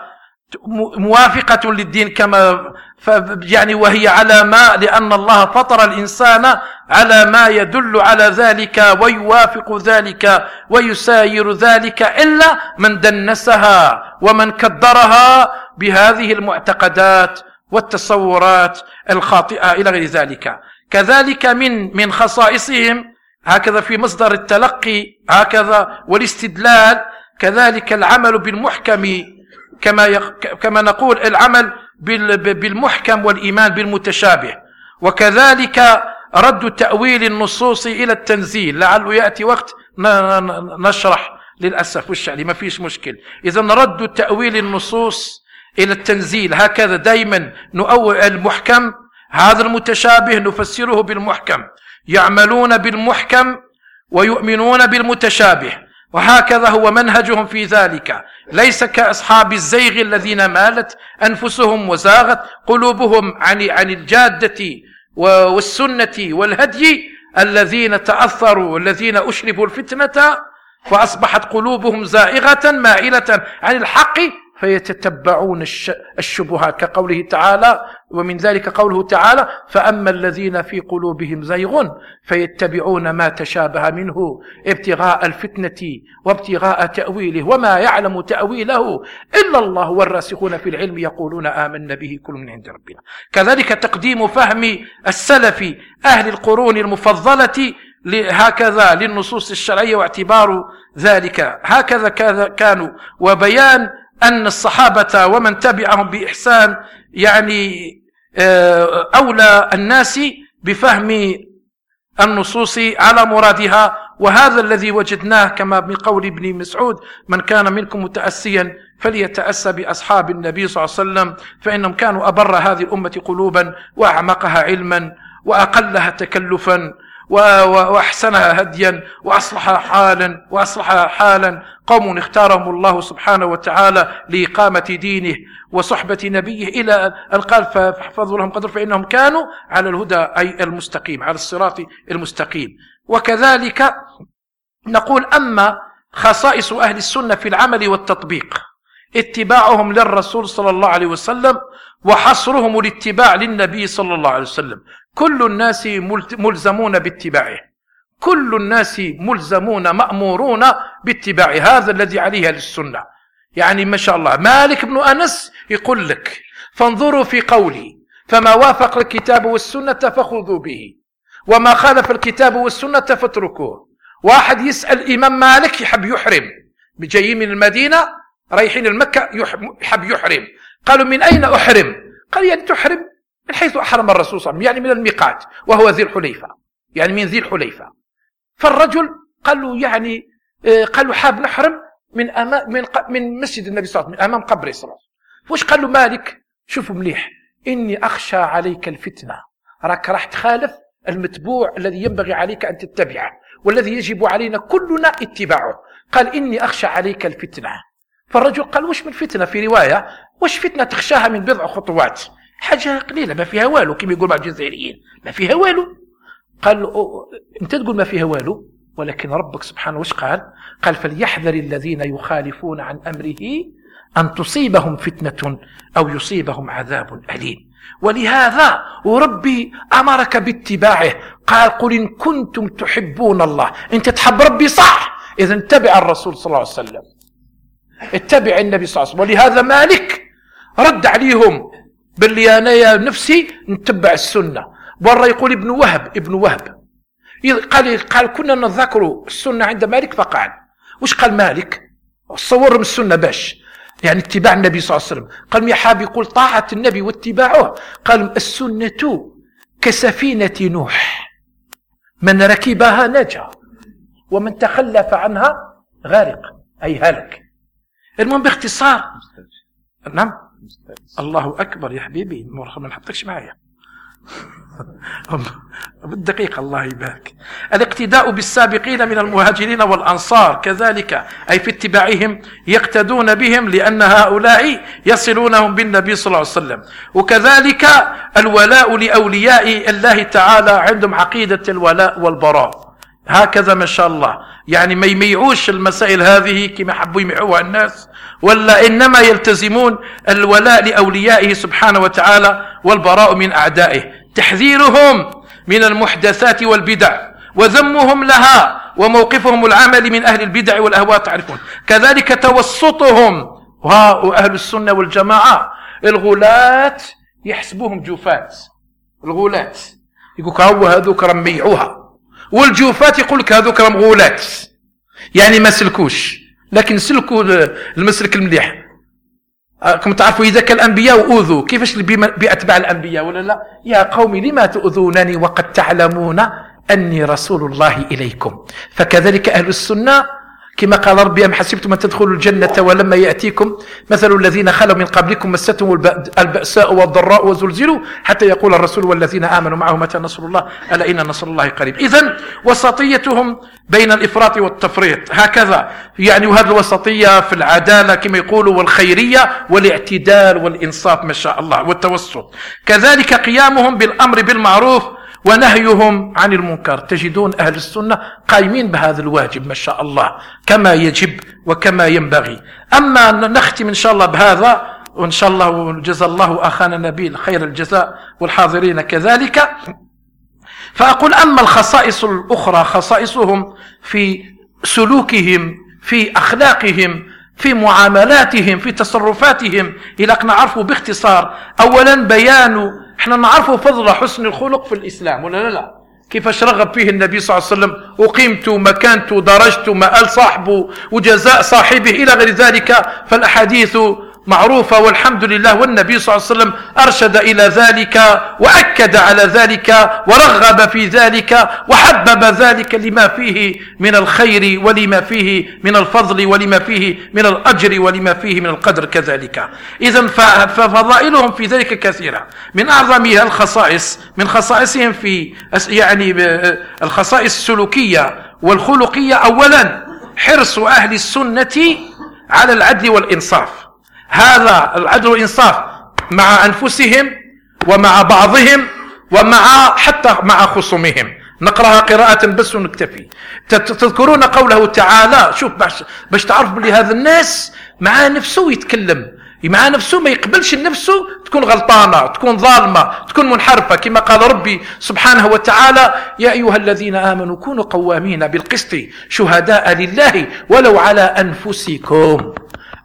موافقة للدين كما يعني وهي على ما، لأن الله فطر الإنسان على ما يدل على ذلك ويوافق ذلك ويساير ذلك، إلا من دنسها ومن كدرها بهذه المعتقدات والتصورات الخاطئة إلى غير ذلك. كذلك من من خصائصهم هكذا في مصدر التلقي هكذا والاستدلال، كذلك العمل بالمحكم، كما كما نقول العمل بالمحكم والإيمان بالمتشابه، وكذلك رد تأويل النصوص إلى التنزيل. لعله يأتي وقت نشرح للأسف والشعلي ما فيش مشكل. إذن رد تأويل النصوص إلى التنزيل، هكذا دائما نؤول المحكم، هذا المتشابه نفسره بالمحكم، يعملون بالمحكم ويؤمنون بالمتشابه، وهكذا هو منهجهم في ذلك. ليس كأصحاب الزيغ الذين مالت أنفسهم وزاغت قلوبهم عن عن الجادة والسنة والهدي، الذين تأثروا والذين أشربوا الفتنة فأصبحت قلوبهم زائغة مائلة عن الحق فيتتبعون الشبهات، كقوله تعالى ومن ذلك قوله تعالى فأما الذين في قلوبهم زيغ فيتبعون ما تشابه منه ابتغاء الفتنة وابتغاء تأويله وما يعلم تأويله إلا الله والراسخون في العلم يقولون آمنا به كل من عند ربنا. كذلك تقديم فهم السلف أهل القرون المفضلة هكذا للنصوص الشرعية واعتبار ذلك هكذا كانوا، وبيان أن الصحابة ومن تبعهم بإحسان يعني أولى الناس بفهم النصوص على مرادها. وهذا الذي وجدناه كما من قول ابن مسعود من كان منكم متأسيا فليتأسى بأصحاب النبي صلى الله عليه وسلم فإنهم كانوا أبر هذه الأمة قلوبا وأعمقها علما وأقلها تكلفا وأحسنها هديا وأصلح حالا وأصلح حالا قوم اختارهم الله سبحانه وتعالى لإقامة دينه وصحبة نبيه إلى أن قال فاحفظوا لهم قدر فإنهم كانوا على الهدى أي المستقيم على الصراط المستقيم. وكذلك نقول أما خصائص أهل السنة في العمل والتطبيق اتباعهم للرسول صلى الله عليه وسلم وحصرهم الاتباع للنبي صلى الله عليه وسلم. كل الناس ملزمون باتباعه، كل الناس ملزمون مأمورون باتباعه، هذا الذي عليه السنة. يعني ما شاء الله. مالك بن أنس يقول لك فانظروا في قولي فما وافق الكتاب والسنة فخذوا به وما خالف الكتاب والسنة فاتركوه. واحد يسأل إمام مالك يحب يحرم، جايين من المدينة رايحين المكة يحب يحرم، قالوا من أين أحرم؟ قال يعني تحرم من حيث أحرم الرسول صلى الله عليه وسلم، يعني من الميقات وهو ذي الحليفة، يعني من ذي الحليفة. فالرجل قال له يعني قال له حاب نحرم من أمام من من مسجد النبي صلى الله عليه وسلم، من أمام قبره صلى الله عليه وسلم. وش قال له مالك؟ شوفوا مليح، إني أخشى عليك الفتنة، راك راح تخالف المتبوع الذي ينبغي عليك أن تتبعه والذي يجب علينا كلنا اتباعه. قال إني أخشى عليك الفتنة. فالرجل قال وش من فتنة؟ في رواية وش فتنة تخشاها من بضع خطوات، حاجة قليلة ما فيها والو، كما يقول بعض الجزائريين ما فيها والو. قال أنت تقول ما فيها والو، ولكن ربك سبحانه وش قال؟ قال فليحذر الذين يخالفون عن أمره أن تصيبهم فتنة أو يصيبهم عذاب أليم. ولهذا وربي أمرك باتباعه، قال قل إن كنتم تحبون الله، أنت تحب ربي صح، إذا اتبع الرسول صلى الله عليه وسلم، اتبع النبي صلى الله عليه وسلم. ولهذا مالك رد عليهم باللي أنا يا نفسي نتبع السنة. برا يقول ابن وهب ابن وهب قال قال كنا نذكر السنة عند مالك، فقال وش قال مالك؟ صورهم السنة باش يعني اتباع النبي صلى الله عليه وسلم. قال يا حاب يقول طاعة النبي واتباعه، قال السنة كسفينة نوح، من ركبها نجا ومن تخلف عنها غارق أي هلك. المهم باختصار، نعم الله أكبر يا حبيبي، ما نحطكش معايا بالدقيقة الله يبارك. الاقتداء بالسابقين من المهاجرين والأنصار كذلك، أي في اتباعهم يقتدون بهم لأن هؤلاء يصلونهم بالنبي صلى الله عليه وسلم. وكذلك الولاء لأولياء الله تعالى، عندهم عقيدة الولاء والبراء هكذا ما شاء الله، يعني ما يميعوش المسائل هذه كما حبوا يميعوها الناس، ولا إنما يلتزمون الولاء لأوليائه سبحانه وتعالى والبراء من أعدائه. تحذيرهم من المحدثات والبدع وذمهم لها وموقفهم العمل من أهل البدع والأهواء تعرفون. كذلك توسطهم، وأهل السنة والجماعة الغلاة يحسبوهم جوفات، الغلاة يقولك هو هذوك رميعوها، والجوفات يقولك هذوك رم غولات، يعني ما سلكوش، لكن سلكوا المسلك المليح. كم تعرفوا إذا كان الأنبياء أوذوا كيفاش بأتباع الأنبياء ولا لا؟ يا قوم لما تؤذونني وقد تعلمون أني رسول الله إليكم. فكذلك أهل السنة كما قال ربي أم حسبتم أن تدخلوا الجنة ولما يأتيكم مثل الذين خلوا من قبلكم مستهم البأساء والضراء وزلزلوا حتى يقول الرسول والذين آمنوا معه متى نصر الله ألا إن نصر الله قريب. إذن وسطيتهم بين الإفراط والتفريط هكذا، يعني وهذه الوسطية في العدالة كما يقولوا والخيرية والاعتدال والإنصاف ما شاء الله والتوسط. كذلك قيامهم بالأمر بالمعروف ونهيهم عن المنكر، تجدون أهل السنة قائمين بهذا الواجب ما شاء الله كما يجب وكما ينبغي. أما نختم إن شاء الله بهذا، وإن شاء الله جزا الله أخانا نبيل خير الجزاء والحاضرين كذلك. فأقول أما الخصائص الأخرى خصائصهم في سلوكهم، في أخلاقهم، في معاملاتهم، في تصرفاتهم، إلى أن نعرفوا باختصار. أولا بيان، احنا نعرفوا فضل حسن الخلق في الإسلام ولا لا لا؟ كيفاش رغب فيه النبي صلى الله عليه وسلم وقيمته مكانته درجته مآل صاحبه وجزاء صاحبه إلى غير ذلك. فالأحاديث معروفة والحمد لله، والنبي صلى الله عليه وسلم أرشد إلى ذلك وأكد على ذلك ورغب في ذلك وحبب ذلك لما فيه من الخير ولما فيه من الفضل ولما فيه من الأجر ولما فيه من القدر كذلك. إذن ففضائلهم في ذلك كثيرة. من أعظمها الخصائص، من خصائصهم في يعني الخصائص السلوكية والخلقية، أولا حرص أهل السنة على العدل والإنصاف. هذا العدل والإنصاف مع أنفسهم ومع بعضهم ومع حتى مع خصومهم. نقرأها قراءة بس ونكتفي. تذكرون قوله تعالى، شوف باش تعرف بلي هذا الناس مع نفسه يتكلم، مع نفسه ما يقبلش نفسه تكون غلطانة، تكون ظالمة، تكون منحرفة، كما قال ربي سبحانه وتعالى يا أيها الذين آمنوا كونوا قوامين بالقسط شهداء لله ولو على أنفسكم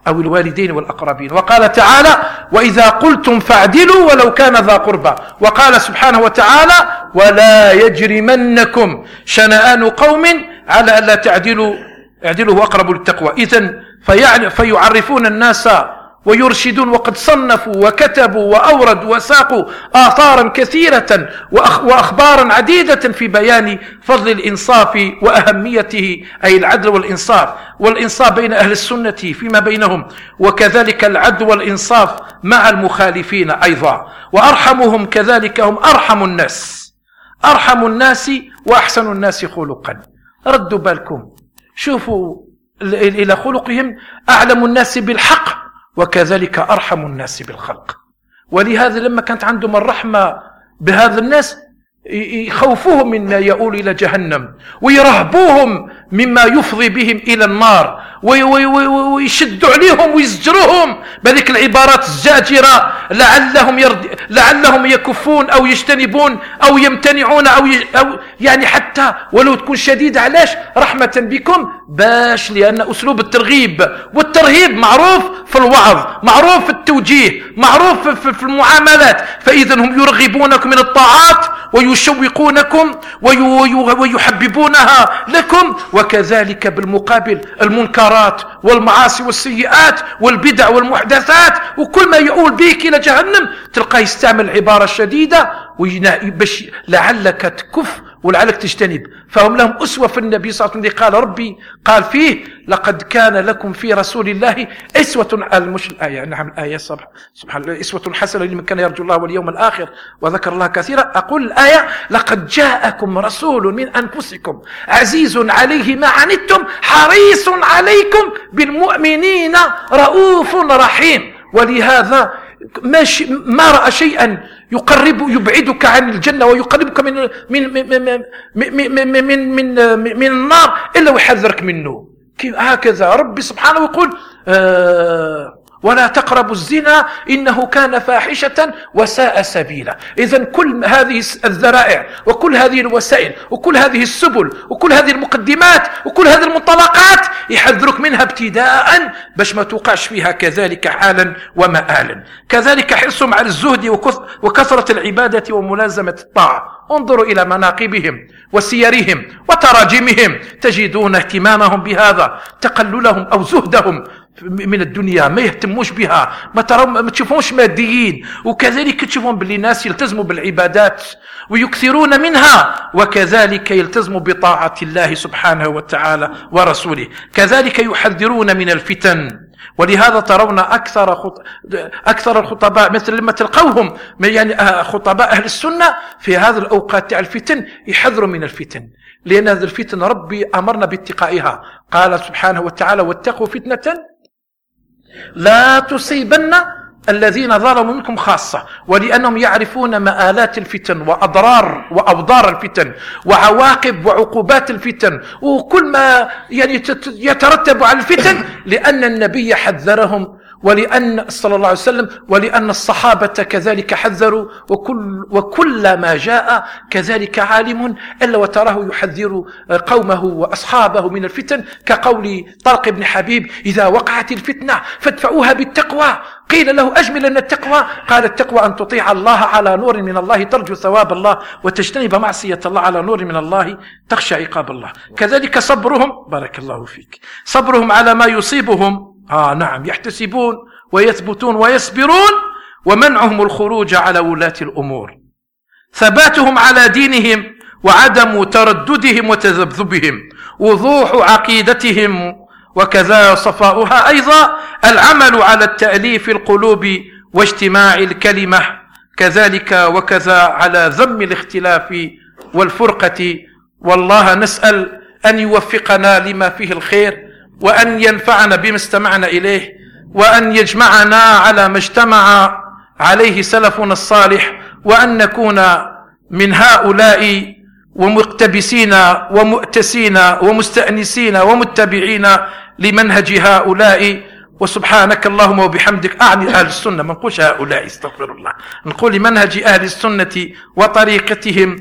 أو الوالدين والأقربين. وقال تعالى: وإذا قلتم فاعدلوا ولو كان ذا قربى. وقال سبحانه وتعالى: ولا يجرمنكم شنآن قوم على ألا تعدلوا اعدلوا وأقرب للتقوى. إذن فيعرفون الناس ويرشدون، وقد صنفوا وكتبوا وأوردوا وساقوا آثارا كثيرة وأخبارا عديدة في بيان فضل الإنصاف وأهميته، أي العدل والإنصاف، والإنصاف بين أهل السنة فيما بينهم، وكذلك العدل والإنصاف مع المخالفين أيضا. وأرحمهم كذلك هم أرحم الناس، أرحم الناس وأحسن الناس خلقا. ردوا بالكم، شوفوا إلى خلقهم، أعلم الناس بالحق وكذلك أرحم الناس بالخلق. ولهذا لما كانت عندهم الرحمة بهذا الناس يخوفوهم مما يؤول إلى جهنم، ويرهبوهم مما يفضي بهم إلى النار، ويشدوا عليهم ويزجروهم بذلك العبارات الزاجرة لعلهم يرد... لعلهم يكفون أو يجتنبون أو يمتنعون أو, ي... أو يعني حتى ولو تكون شديدة. علاش؟ رحمة بكم، باش لأن أسلوب الترغيب والترهيب معروف في الوعظ، معروف في التوجيه، معروف في المعاملات. فإذا هم يرغبونكم من الطاعات ويشوقونكم ويحببونها لكم، وكذلك بالمقابل المنكرات والمعاصي والسيئات والبدع والمحدثات وكل ما يؤول بك إلى جهنم تلقاه يستعمل عبارة شديدة باش لعلك تكف ولعلك تجتنب. فهم لهم أسوة في النبي صلى الله عليه وسلم، قال ربي قال فيه: لقد كان لكم في رسول الله أسوة، مش الآية، نعم الآية سبحان الله، أسوة حسنة لمن كان يرجو الله واليوم الآخر وذكر الله كثيرا. أقول الآية: لقد جاءكم رسول من أنفسكم عزيز عليه ما عنتم حريص عليكم بالمؤمنين رؤوف رحيم. ولهذا ما رأى شيئا يقرب يبعدك عن الجنة ويقربك من من من من من, من, من, من النار إلا ويحذرك منه. هكذا ربي سبحانه يقول: آه ولا تقربوا الزنا إنه كان فاحشة وساء سبيلا. إذن كل هذه الذرائع وكل هذه الوسائل وكل هذه السبل وكل هذه المقدمات وكل هذه المنطلقات يحذرك منها ابتداء باش ما توقعش فيها كذلك حالا ومآلا. كذلك حرصهم على الزهد وكثرة العبادة وملازمة الطاعة. انظروا إلى مناقبهم وسيرهم وتراجمهم تجدون اهتمامهم بهذا، تقللهم أو زهدهم من الدنيا، ما يهتموش بها، ما ترى ما تشوفهمش ماديين. وكذلك تشوفهم باللي ناس يلتزموا بالعبادات ويكثرون منها، وكذلك يلتزموا بطاعة الله سبحانه وتعالى ورسوله. كذلك يحذرون من الفتن. ولهذا ترون أكثر خط... أكثر الخطباء مثل لما تلقوهم يعني خطباء أهل السنة في هذه الأوقات تاع الفتن يحذروا من الفتن، لأن هذه الفتن ربي أمرنا باتقائها. قال سبحانه وتعالى: واتقوا فتنة لا تصيبن الذين ظلموا منكم خاصة. ولأنهم يعرفون مآلات الفتن وأضرار وأوضار الفتن وعواقب وعقوبات الفتن وكل ما يعني يترتب على الفتن، لأن النبي حذرهم، ولأن صلى الله عليه وسلم ولأن الصحابة كذلك حذروا. وكل, وكل ما جاء كذلك عالم إلا وتراه يحذر قومه وأصحابه من الفتن، كقول طلق بن حبيب: إذا وقعت الفتنة فادفعوها بالتقوى. قيل له: أجمل أن التقوى؟ قال: التقوى أن تطيع الله على نور من الله ترجو ثواب الله، وتجتنب معصية الله على نور من الله تخشى عقاب الله. كذلك صبرهم، بارك الله فيك، صبرهم على ما يصيبهم، آه نعم، يحتسبون ويثبتون ويصبرون، ومنعهم الخروج على ولاة الأمور، ثباتهم على دينهم وعدم ترددهم وتذبذبهم، وضوح عقيدتهم، وكذا صفاؤها أيضا العمل على التأليف القلوب واجتماع الكلمة، كذلك وكذا على ذم الاختلاف والفرقة. والله نسأل أن يوفقنا لما فيه الخير، وأن ينفعنا بما استمعنا إليه، وأن يجمعنا على ما اجتمع عليه سلفنا الصالح، وأن نكون من هؤلاء ومقتبسين ومؤتسين ومستأنسين ومتبعين لمنهج هؤلاء. وسبحانك اللهم وبحمدك. أعني أهل السنة، ما نقولش هؤلاء، استغفر الله، نقول لمنهج أهل السنة وطريقتهم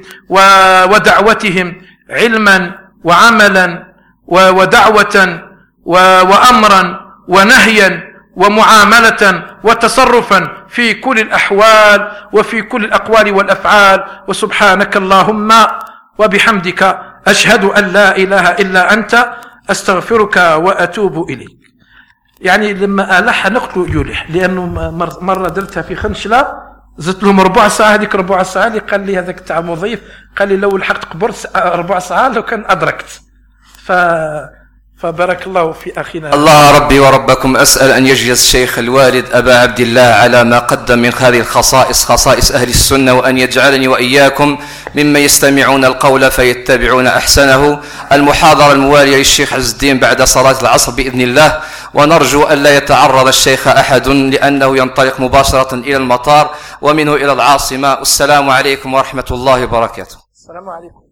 ودعوتهم علما وعملا ودعوة وأمرا ونهيا ومعاملة وتصرفا في كل الأحوال وفي كل الأقوال والأفعال. وسبحانك اللهم وبحمدك أشهد أن لا إله إلا أنت أستغفرك وأتوب إليك. يعني لما ألح نقتل يلح، لأنه مرة درتها في خنشلة زدت لهم ربع ساعة، هذيك ربع ساعة اللي قال لي هذاك تاع مضيف قال لي لو لحقت قبرت ربع ساعة لو كان أدركت. ف فبارك الله في أخينا. الله ربي وربكم أسأل أن يجزي الشيخ الوالد أبا عبد الله على ما قدم من هذه الخصائص، خصائص أهل السنة، وأن يجعلني وإياكم ممن يستمعون القول فيتبعون أحسنه. المحاضرة الموالية للشيخ عز الدين بعد صلاة العصر بإذن الله، ونرجو أن لا يتعرض الشيخ أحد لأنه ينطلق مباشرة إلى المطار ومنه إلى العاصمة. والسلام عليكم ورحمة الله وبركاته. السلام عليكم.